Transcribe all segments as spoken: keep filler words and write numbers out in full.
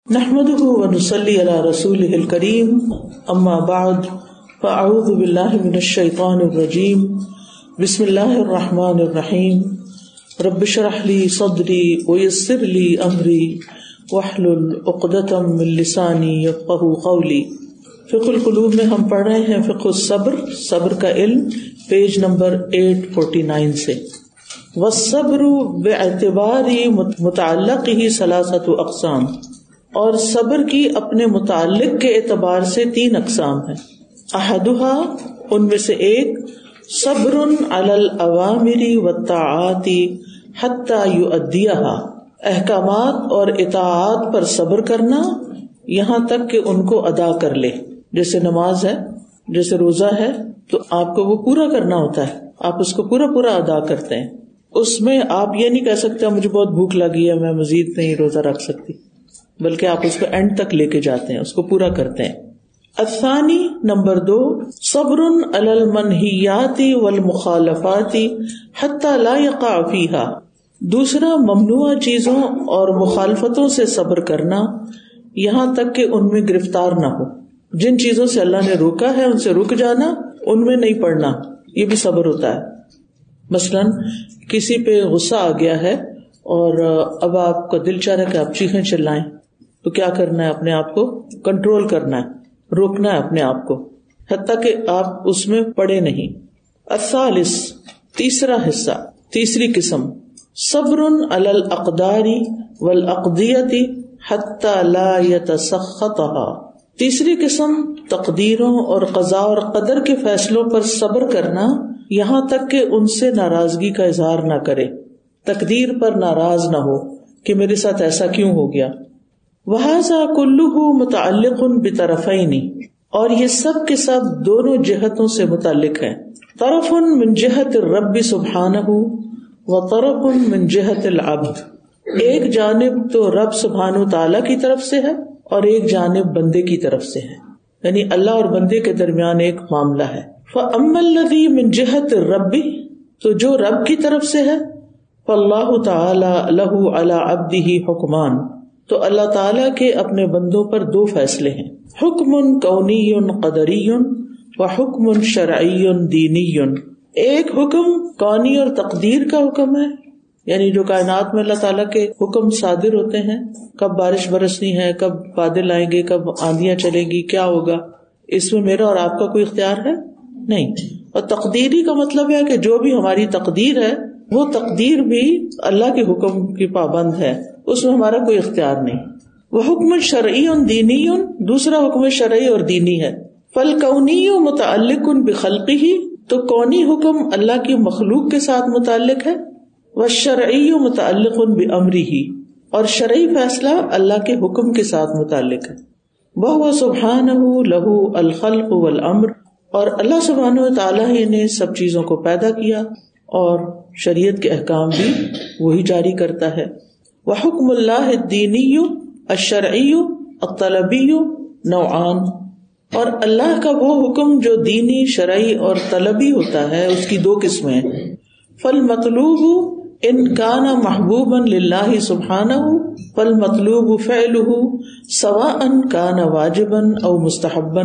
نحمده ونصلي على رسوله الكريم اما بعد فاعوذ بالله من الشيطان الرجيم بسم الله الرحمن الرحيم رب اشرح لي صدري ويسر لي امري واحلل عقدة من لساني يفقهوا قولي. فقہ القلوب میں ہم پڑھ رہے ہیں فقہ الصبر، صبر کا علم، پیج نمبر آٹھ سو انچاس سے. والصبر باعتبار متعلقه ثلاثة اقسام، اور صبر کی اپنے متعلق کے اعتبار سے تین اقسام ہیں. احدها، ان میں سے ایک، صبر علی الاوامر والطاعات حتی یؤدیها، احکامات اور اطاعات پر صبر کرنا یہاں تک کہ ان کو ادا کر لے. جیسے نماز ہے، جیسے روزہ ہے، تو آپ کو وہ پورا کرنا ہوتا ہے، آپ اس کو پورا پورا ادا کرتے ہیں. اس میں آپ یہ نہیں کہہ سکتے مجھے بہت بھوک لگی ہے میں مزید نہیں روزہ رکھ سکتی، بلکہ آپ اس کو اینڈ تک لے کے جاتے ہیں، اس کو پورا کرتے ہیں. الثانی، نمبر دو، صبر علی المنہیات والمخالفات حتی لا یقع فیہا، دوسرا ممنوع چیزوں اور مخالفتوں سے صبر کرنا یہاں تک کہ ان میں گرفتار نہ ہو. جن چیزوں سے اللہ نے روکا ہے ان سے رک جانا، ان میں نہیں پڑنا، یہ بھی صبر ہوتا ہے. مثلاً کسی پہ غصہ آ گیا ہے اور اب آپ کا دل چاہ رہا ہے کہ آپ چیخیں چلائیں، تو کیا کرنا ہے؟ اپنے آپ کو کنٹرول کرنا ہے، روکنا ہے اپنے آپ کو، حتیٰ کہ آپ اس میں پڑے نہیں. الثالث، تیسرا حصہ، تیسری قسم، صبر علی الاقدار والاقضیۃ حتی لا یتسخطها، تیسری قسم تقدیروں اور قضاء اور قدر کے فیصلوں پر صبر کرنا یہاں تک کہ ان سے ناراضگی کا اظہار نہ کرے، تقدیر پر ناراض نہ ہو کہ میرے ساتھ ایسا کیوں ہو گیا. وہذا کلہ متعلق بطرفین، اور یہ سب کے سب دونوں جہتوں سے متعلق ہیں. طرف من جہت الرب سبحانہ و طرف من جہت العبد، ایک جانب تو رب سبحانہ و تعالی کی طرف سے ہے اور ایک جانب بندے کی طرف سے ہے، یعنی اللہ اور بندے کے درمیان ایک معاملہ ہے. فَأَمَّا الَّذِي مِن جِهَةِ الرَّبِّ، تو جو رب کی طرف سے ہے، فَاللَّهُ تَعَالَى لَهُ عَلَى عَبْدِهِ حُکْمَانِ، تو اللہ تعالیٰ کے اپنے بندوں پر دو فیصلے ہیں، حکم کونی قدری و حکم شرعی دینی. ایک حکم کونی اور تقدیر کا حکم ہے، یعنی جو کائنات میں اللہ تعالیٰ کے حکم صادر ہوتے ہیں، کب بارش برسنی ہے، کب بادل آئیں گے، کب آندیاں چلیں گی، کیا ہوگا، اس میں میرا اور آپ کا کوئی اختیار ہے نہیں. اور تقدیری کا مطلب ہے کہ جو بھی ہماری تقدیر ہے وہ تقدیر بھی اللہ کے حکم کی پابند ہے، اس میں ہمارا کوئی اختیار نہیں. وہ حکم شرعی دینی، دوسرا حکم شرعی اور دینی ہے. فالکونی متعلق بخلقہ، تو کونی حکم اللہ کی مخلوق کے ساتھ متعلق ہے. والشرعی متعلق بامرہ، اور شرعی فیصلہ اللہ کے حکم کے ساتھ متعلق ہے. وہو سبحانہ لہ الخلق والامر، اور اللہ سبحانہ و تعالیٰ ہی نے سب چیزوں کو پیدا کیا اور شریعت کے احکام بھی وہی جاری کرتا ہے. وحکم اللہ الدینی الشرعی الطلبی نوعان، اور اللہ کا وہ حکم جو دینی، شرعی اور طلبی ہوتا ہے اس کی دو قسمیں ہیں. فالمطلوب ان کان محبوبا للہ سبحانہ فالمطلوب فعلہ سواء کان واجبا او مستحبا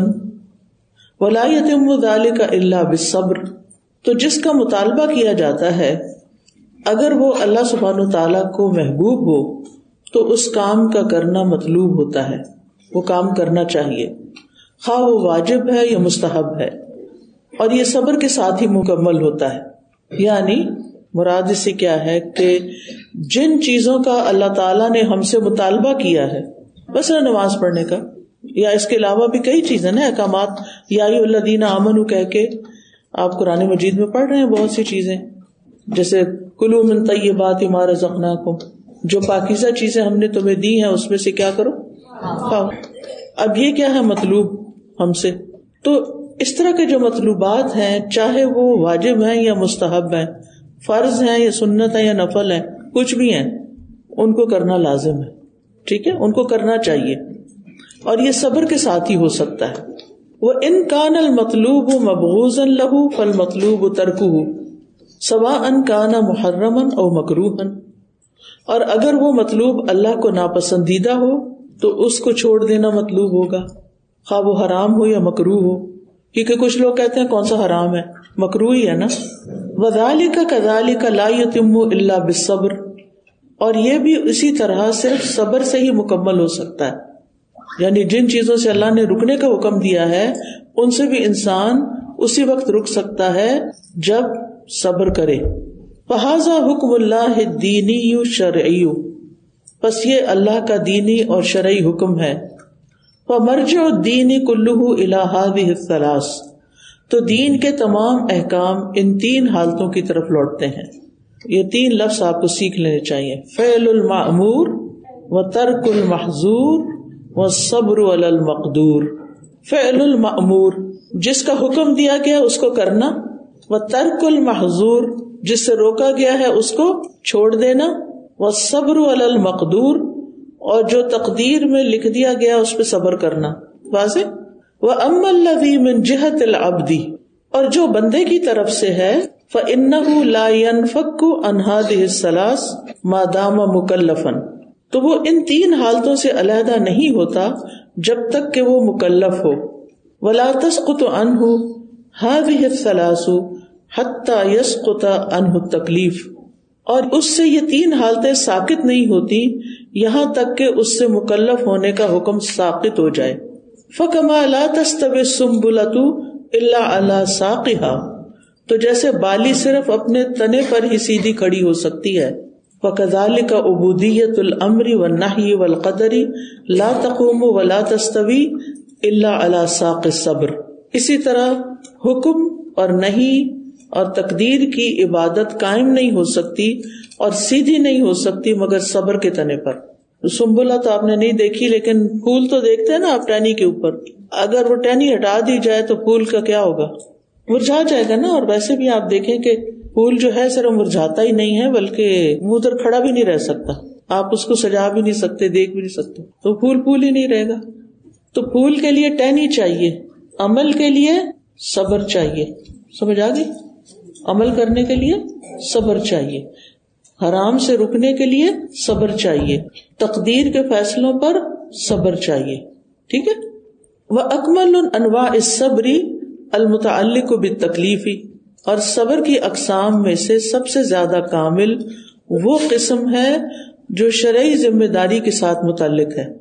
ولا یتم ذلک الا بالصبر، تو جس کا مطالبہ کیا جاتا ہے اگر وہ اللہ سبحانہ تعالیٰ کو محبوب ہو تو اس کام کا کرنا مطلوب ہوتا ہے، وہ کام کرنا چاہیے، خواہ وہ واجب ہے یا مستحب ہے، اور یہ صبر کے ساتھ ہی مکمل ہوتا ہے. یعنی مراد اس سے کیا ہے کہ جن چیزوں کا اللہ تعالیٰ نے ہم سے مطالبہ کیا ہے، مثلا نماز پڑھنے کا، یا اس کے علاوہ بھی کئی چیزیں نا احکامات، یا ایھا الذین آمنوا کہہ کے آپ قرآن مجید میں پڑھ رہے ہیں بہت سی چیزیں، جیسے کلوا من طیبات ما رزقناکم، جو پاکیزہ چیزیں ہم نے تمہیں دی ہیں اس میں سے کیا کرو، کھاؤ. اب یہ کیا ہے مطلوب ہم سے، تو اس طرح کے جو مطلوبات ہیں، چاہے وہ واجب ہیں یا مستحب ہیں، فرض ہیں یا سنت ہیں یا نفل ہیں، کچھ بھی ہیں، ان کو کرنا لازم ہے. ٹھیک ہے، ان کو کرنا چاہیے، اور یہ صبر کے ساتھ ہی ہو سکتا ہے. وَإِن كَانَ الْمَطْلُوبُ مَبْغُوضًا لَهُ فَالْمَطْلُوبُ تَرْكُهُ سَوَاءً كَانَ مُحَرَّمًا أَوْ مَكْرُوهًا، اور اگر وہ مطلوب اللہ کو ناپسندیدہ ہو تو اس کو چھوڑ دینا مطلوب ہوگا، خواہ وہ حرام ہو یا مکروہ ہو، کیونکہ کچھ لوگ کہتے ہیں کون سا حرام ہے، مکروہ ہی ہے نا. وَذَلِكَ كَذَلِكَ لَا يُتِمُّ إِلَّا بِالصَّبْرِ، اور یہ بھی اسی طرح صرف صبر سے ہی مکمل ہو سکتا ہے. یعنی جن چیزوں سے اللہ نے رکنے کا حکم دیا ہے ان سے بھی انسان اسی وقت رک سکتا ہے جب صبر کرے. فَهَذَا حُكْمُ اللَّهِ الدِّينِيُّ الشَّرْعِيُّ، پس یہ اللہ کا دینی اور شرعی حکم ہے. فَمَرْجِعُ الدِّينِ كُلُّهُ إِلَى هَذِهِ الثَّلَاثِ، تو دین کے تمام احکام ان تین حالتوں کی طرف لوٹتے ہیں. یہ تین لفظ آپ کو سیکھ لینے چاہیے: فعل المأمور وترک المحظور والصبر علی المقدور. فعل المأمور، جس کا حکم دیا گیا اس کو کرنا، وترک المحظور، جس سے روکا گیا ہے اس کو چھوڑ دینا، والصبر علی المقدور، اور جو تقدیر میں لکھ دیا گیا اس پہ صبر کرنا. واضح. وَأَمَّا الَّذِي مِنْ جِهَةِ الْعَبْدِ، اور جو بندے کی طرف سے ہے، فَإِنَّهُ لَا يَنْفَكُّ عَنْ هَذِهِ الثَّلَاثِ مَا دَامَ مُكَلَّفًا، تو وہ ان تین حالتوں سے علیحدہ نہیں ہوتا جب تک کہ وہ مکلف ہو. وَلَا تَسْقُطُ عَنْهُ هَذِهِ الثَّلَاثُ حَتَّى يَسْقُطَ عَنْهُ التَّكْلِيفُ، اور اس سے یہ تین حالتیں ساقط نہیں ہوتی یہاں تک کہ اس سے مکلف ہونے کا حکم ساقط ہو جائے. فَكَمَا لَا تَسْتَوِي السُّنبُلَةُ إِلَّا عَلَى سَاقِهَا، تو جیسے بالی صرف اپنے تنے پر ہی سیدھی کھڑی ہو سکتی ہے، وَكَذَلِكَ عُبُودِيَّةُ الْأَمْرِ وَالنَّهْيِ وَالْقَدَرِ لَا تَقُومُ وَلَا تَسْتَوِي إِلَّا عَلَى سَاقِ الصَّبْرِ. اسی طرح حکم اور نہیں اور تقدیر کی عبادت قائم نہیں ہو سکتی اور سیدھی نہیں ہو سکتی مگر صبر کے تنے پر. سنبلہ تو آپ نے نہیں دیکھی، لیکن پھول تو دیکھتے ہیں نا آپ ٹہنی کے اوپر، اگر وہ ٹہنی ہٹا دی جائے تو پھول کا کیا ہوگا، مرجھا جائے گا نا. اور ویسے بھی آپ دیکھیں کہ پھول جو ہے صرف مرجھاتا ہی نہیں ہے بلکہ وہ ادھر کھڑا بھی نہیں رہ سکتا، آپ اس کو سجا بھی نہیں سکتے، دیکھ بھی نہیں سکتے، تو پھول پھول ہی نہیں رہے گا. تو پھول کے لیے ٹہنی چاہیے، عمل کے لیے صبر چاہیے. سمجھ آ گئی؟ عمل کرنے کے لیے صبر چاہیے، حرام سے رکنے کے لیے صبر چاہیے، تقدیر کے فیصلوں پر صبر چاہیے. ٹھیک ہے. وَأَكْمَلُ أَنْوَاعِ الصَّبْرِ الْمُتَعَلِّقُ بِالتَّكْلِيفِ، اور صبر کی اقسام میں سے سب سے زیادہ کامل وہ قسم ہے جو شرعی ذمہ داری کے ساتھ متعلق ہے.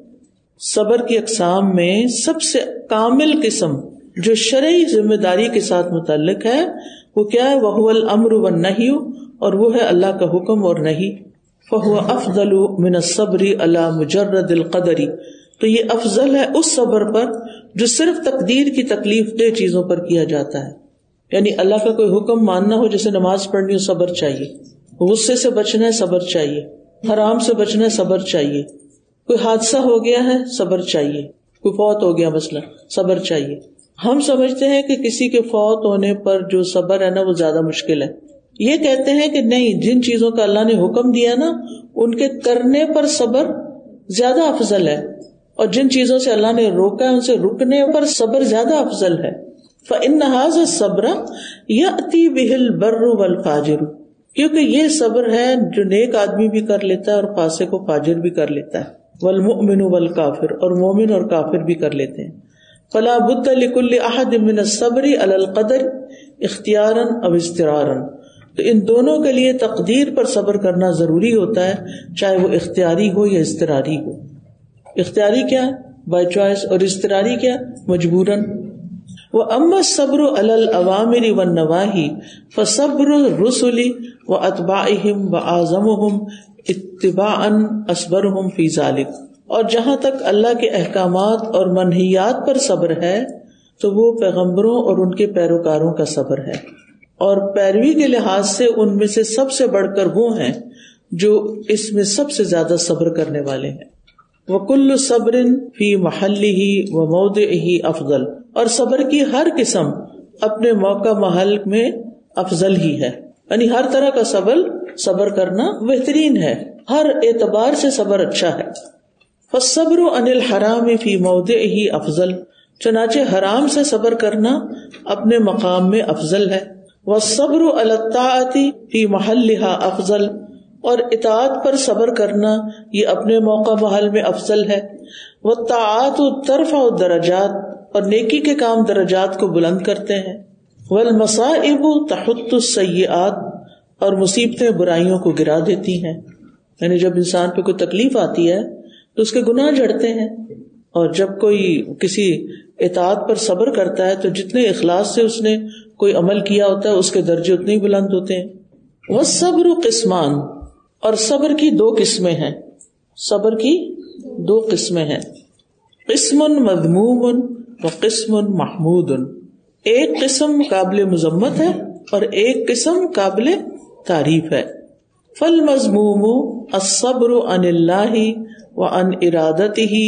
صبر کی اقسام میں سب سے کامل قسم جو شرعی ذمہ داری کے ساتھ متعلق ہے وہ کیا ہے؟ وَهُوَ الْأَمْرُ وَالنَّهْيُ، اور وہ ہے اللہ کا حکم اور نہیں. فَهُوَ أَفْضَلُ مِنَ الصَّبْرِ عَلَى مُجَرَّدِ الْقَدَرِ، تو یہ افضل ہے اس صبر پر جو صرف تقدیر کی تکلیف دہ چیزوں پر کیا جاتا ہے. یعنی اللہ کا کوئی حکم ماننا ہو، جیسے نماز پڑھنی ہو، صبر چاہیے. غصے سے بچنا ہے، صبر چاہیے. حرام سے بچنا ہے، صبر چاہیے. کوئی حادثہ ہو گیا ہے، صبر چاہیے. کوئی فوت ہو گیا مثلا، صبر چاہیے. ہم سمجھتے ہیں کہ کسی کے فوت ہونے پر جو صبر ہے نا وہ زیادہ مشکل ہے. یہ کہتے ہیں کہ نہیں، جن چیزوں کا اللہ نے حکم دیا نا ان کے کرنے پر صبر زیادہ افضل ہے، اور جن چیزوں سے اللہ نے روکا ہے ان سے رکنے پر صبر زیادہ افضل ہے. فَإِنَّ هَذَا الصَّبْرَ يَأْتِي بِهِ الْبَرُّ وَالْفَاجِرُ، کیونکہ یہ صبر ہے جو نیک آدمی بھی کر لیتا ہے اور فاسق و فاجر بھی کر لیتا ہے. وَالْمُؤْمِنُ وَالْكَافِرُ، اور مومن اور کافر بھی کر لیتے ہیں. فلا بد لكل احد من الصبر على القدر اختیارا او اضطرارا، تو ان دونوں کے لیے تقدیر پر صبر کرنا ضروری ہوتا ہے، چاہے وہ اختیاری ہو یا اضطراری ہو. اختیاری کیا؟ بائی چوائس، اور اضطراری کیا؟ مجبوراً. واما الصبر على الاوامر والنواهي فصبر الرسل واتباعهم واعظمهم اتباعا اصبرهم في ذلك، اور جہاں تک اللہ کے احکامات اور منہیات پر صبر ہے تو وہ پیغمبروں اور ان کے پیروکاروں کا صبر ہے، اور پیروی کے لحاظ سے ان میں سے سب سے بڑھ کر وہ ہیں جو اس میں سب سے زیادہ صبر کرنے والے ہیں. وَكُلُّ صَبْرٍ فِي مَحَلِّهِ وَمَوْضِعِهِ افضل، اور صبر کی ہر قسم اپنے موقع محل میں افضل ہی ہے. یعنی ہر طرح کا صبر صبر کرنا بہترین ہے، ہر اعتبار سے صبر اچھا ہے. فالصبر عن الحرام فی موضعہ افضل، چنانچہ حرام سے صبر کرنا اپنے مقام میں افضل ہے. والصبر علی الطاعۃ فی محلها افضل، اور اطاعت پر صبر کرنا یہ اپنے موقع محل میں افضل ہے. والطاعات ترفع الدرجات، اور نیکی کے کام درجات کو بلند کرتے ہیں. والمصائب تحط السیئات، اور مصیبتیں برائیوں کو گرا دیتی ہیں. یعنی جب انسان پہ کوئی تکلیف آتی ہے تو اس کے گناہ جھڑتے ہیں، اور جب کوئی کسی اطاعت پر صبر کرتا ہے تو جتنے اخلاص سے اس نے کوئی عمل کیا ہوتا ہے اس کے درجے اتنے ہی بلند ہوتے ہیں. والصبر قسمان، اور صبر کی دو قسمیں ہیں. صبر کی دو قسمیں ہیں. قسم مذموم و قسم محمود. ایک قسم قابل مذمت ہے اور ایک قسم قابل تعریف ہے. فالمذموم الصبر عن اللہ وعن ارادتہ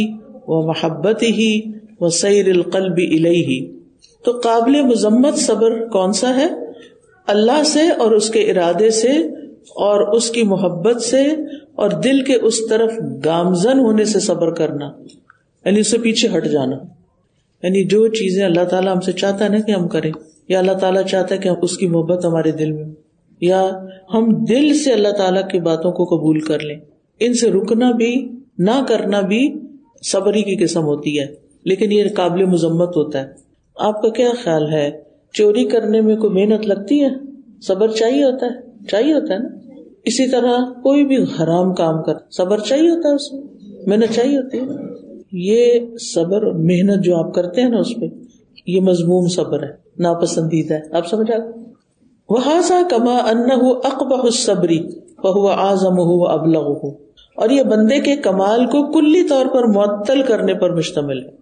ومحبتہ وسیر القلب الیہ. تو قابل مذمت صبر کون سا ہے؟ اللہ سے اور اس کے ارادے سے اور اس کی محبت سے اور دل کے اس طرف گامزن ہونے سے صبر کرنا، یعنی اس سے پیچھے ہٹ جانا. یعنی جو چیزیں اللہ تعالیٰ ہم سے چاہتا ہے نا کہ ہم کریں، یا اللہ تعالیٰ چاہتا ہے کہ اس کی محبت ہمارے دل میں، یا ہم دل سے اللہ تعالیٰ کی باتوں کو قبول کر لیں، ان سے رکنا بھی نہ کرنا بھی صبر ہی کی قسم ہوتی ہے. لیکن یہ قابل مذمت ہوتا ہے. آپ کا کیا خیال ہے، چوری کرنے میں کوئی محنت لگتی ہے؟ صبر چاہیے ہوتا ہے؟ چاہیے ہوتا ہے نا. اسی طرح کوئی بھی حرام کام کر، صبر چاہیے ہوتا ہے، اس میں محنت چاہیے ہوتی ہے. یہ صبر اور محنت جو آپ کرتے ہیں نا اس پہ، یہ مذموم صبر ہے، ناپسندیدہ ہے. آپ سمجھا؟ وَهَذَا كَمَا أَنَّهُ أَقْبَحُ الصَّبْرِ وَهُوَ أَعْظَمُهُ وَأَبْلَغُهُ. اور یہ بندے کے کمال کو کلی طور پر معطل کرنے پر مشتمل ہے.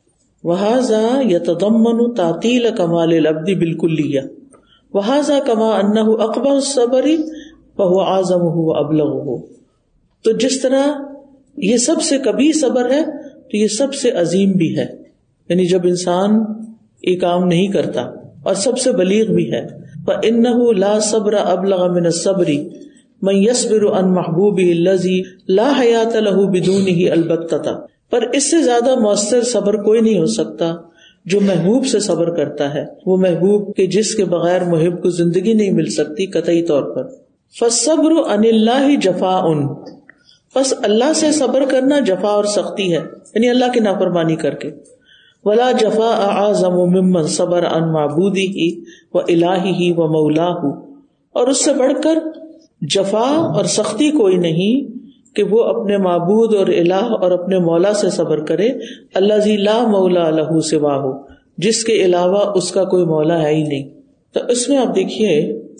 وَهَذَا يَتَضَمَّنُ تَعْطِيلَ كَمَالِ الْعَبْدِ بِالْكُلِّيَّةِ وَهَذَا كَمَا أَنَّهُ أَقْبَحُ الصَّبْرِ وَهُوَ أَعْظَمُهُ وَأَبْلَغُهُ. تو جس طرح یہ سب سے کبھی صبر ہے تو یہ سب سے عظیم بھی ہے. یعنی جب انسان یہ کام نہیں کرتا، اور سب سے بلیغ بھی ہے. فَإِنَّهُ لَا صَبْرَ أَبْلَغَ مِنَ الصَّبْرِ مَنْ يَصْبِرُ عَنْ مَحْبُوبِهِ الَّذِي لَا حَيَاةَ لَهُ بِدُونِهِ الْبَتَّةً. پر اس سے زیادہ مؤثر صبر کوئی نہیں ہو سکتا جو محبوب سے صبر کرتا ہے، وہ محبوب کے جس کے بغیر محب کو زندگی نہیں مل سکتی قطعی طور پر. فَالصَّبْرُ عَنِ اللَّهِ جَفَاءٌ، بس اللہ سے صبر کرنا جفا اور سختی ہے، یعنی اللہ کی نافرمانی کر کے. وَلَا جَفَاءَ أَعْظَمُ مِمَّنْ صَبَرَ عَنْ مَعْبُودِهِ وَإِلَٰهِهِ وَمَوْلَاهُ. اور اس سے بڑھ کر جفا اور سختی کوئی نہیں کہ وہ اپنے معبود اور الہ اور اپنے مولا سے صبر کرے. الذی لا مولا لہ سواہ، جس کے علاوہ اس کا کوئی مولا ہے ہی نہیں. تو اس میں آپ دیکھیے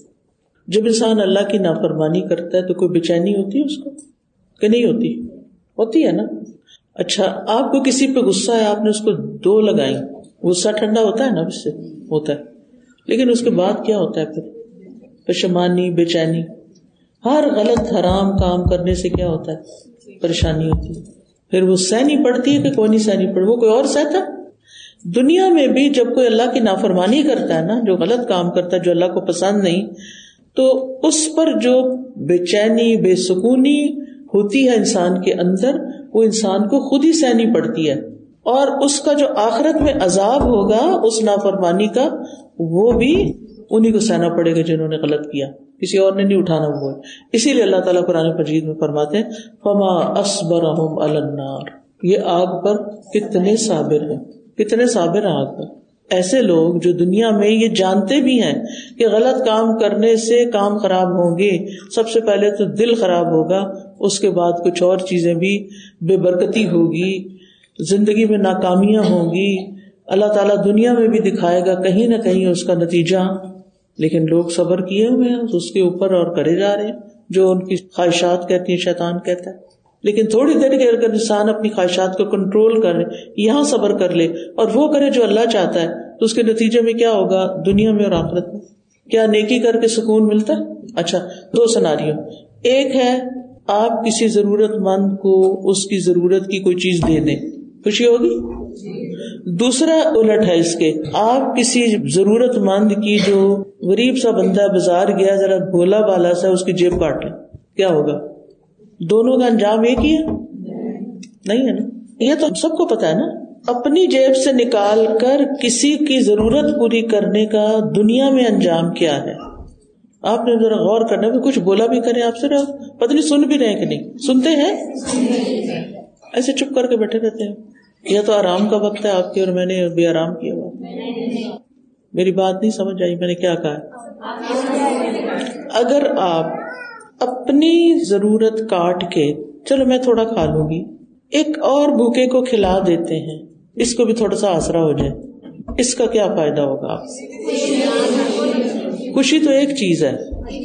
جب انسان اللہ کی نافرمانی کرتا ہے تو کوئی بے چینی ہوتی ہے اس کو کہ نہیں ہوتی؟ ہوتی ہے نا. اچھا، آپ کو کسی پہ غصہ ہے، آپ نے اس کو دو لگائی، غصہ ٹھنڈا ہوتا ہے نا، اس سے ہوتا ہے، لیکن اس کے بعد کیا ہوتا ہے؟ پھر پشیمانی، بے چینی. ہر غلط حرام کام کرنے سے کیا ہوتا ہے؟ پریشانی ہوتی ہے. پھر وہ سہنی پڑتی ہے کہ کوئی نہیں سہنی پڑ، وہ کوئی اور سہتا. دنیا میں بھی جب کوئی اللہ کی نافرمانی کرتا ہے نا، جو غلط کام کرتا ہے، جو اللہ کو پسند نہیں، تو اس پر جو بے چینی، بے سکونی ہوتی ہے انسان کے اندر، وہ انسان کو خود ہی سہنی پڑتی ہے. اور اس کا جو آخرت میں عذاب ہوگا اس نافرمانی کا، وہ بھی انہی کو سہنا پڑے گا جنہوں نے غلط کیا، کسی اور نے نہیں اٹھانا ہوا. اسی لیے اللہ تعالیٰ قرآن مجید میں فرماتے ہیں فما اصبرهم علی النار، یہ آگ پر کتنے صابر ہیں، کتنے صابر ہیں آگ پر. ایسے لوگ جو دنیا میں یہ جانتے بھی ہیں کہ غلط کام کرنے سے کام خراب ہوں گے، سب سے پہلے تو دل خراب ہوگا، اس کے بعد کچھ اور چیزیں بھی، بے برکتی ہوگی، زندگی میں ناکامیاں ہوں گی، اللہ تعالیٰ دنیا میں بھی دکھائے گا کہیں نہ کہیں اس کا نتیجہ. لیکن لوگ صبر کیے ہوئے ہیں اس کے اوپر اور کرے جا رہے ہیں جو ان کی خواہشات کہتی ہیں، شیطان کہتا ہے. لیکن تھوڑی دیر کے اگر انسان اپنی خواہشات کو کنٹرول کرے، یہاں صبر کر لے اور وہ کرے جو اللہ چاہتا ہے، تو اس کے نتیجے میں کیا ہوگا؟ دنیا میں اور آخرت میں کیا نیکی کر کے سکون ملتا ہے. اچھا، دو سیناریو. ایک ہے آپ کسی ضرورت مند کو اس کی ضرورت کی کوئی چیز دے دیں، خوشی ہوگی. دوسرا الٹ ہے اس کے، آپ کسی ضرورت مند کی، جو غریب سا بندہ بازار گیا، ذرا بھولا بالا سا، اس کی جیب کاٹ لیں، کیا ہوگا؟ دونوں کا انجام ایک ہی ہے؟ نہیں ہے نا. یہ تو سب کو پتا ہے نا. اپنی جیب سے نکال کر کسی کی ضرورت پوری کرنے کا دنیا میں انجام کیا ہے؟ آپ نے ذرا غور کرنا بھی کچھ بولا بھی کریں آپ سے، پتہ نہیں سن بھی رہے ہیں کہ نہیں سنتے ہیں، ایسے چپ کر کے بیٹھے رہتے ہیں. یا تو آرام کا وقت ہے آپ کی اور میں نے بھی آرام کیا ہوا. میری بات نہیں سمجھ آئی میں نے کیا کہا؟ اگر آپ اپنی ضرورت کاٹ کے چلو میں تھوڑا کھا لوں گی، ایک اور بھوکے کو کھلا دیتے ہیں، اس کو بھی تھوڑا سا آسرا ہو جائے، اس کا کیا فائدہ ہوگا؟ خوشی تو ایک چیز ہے.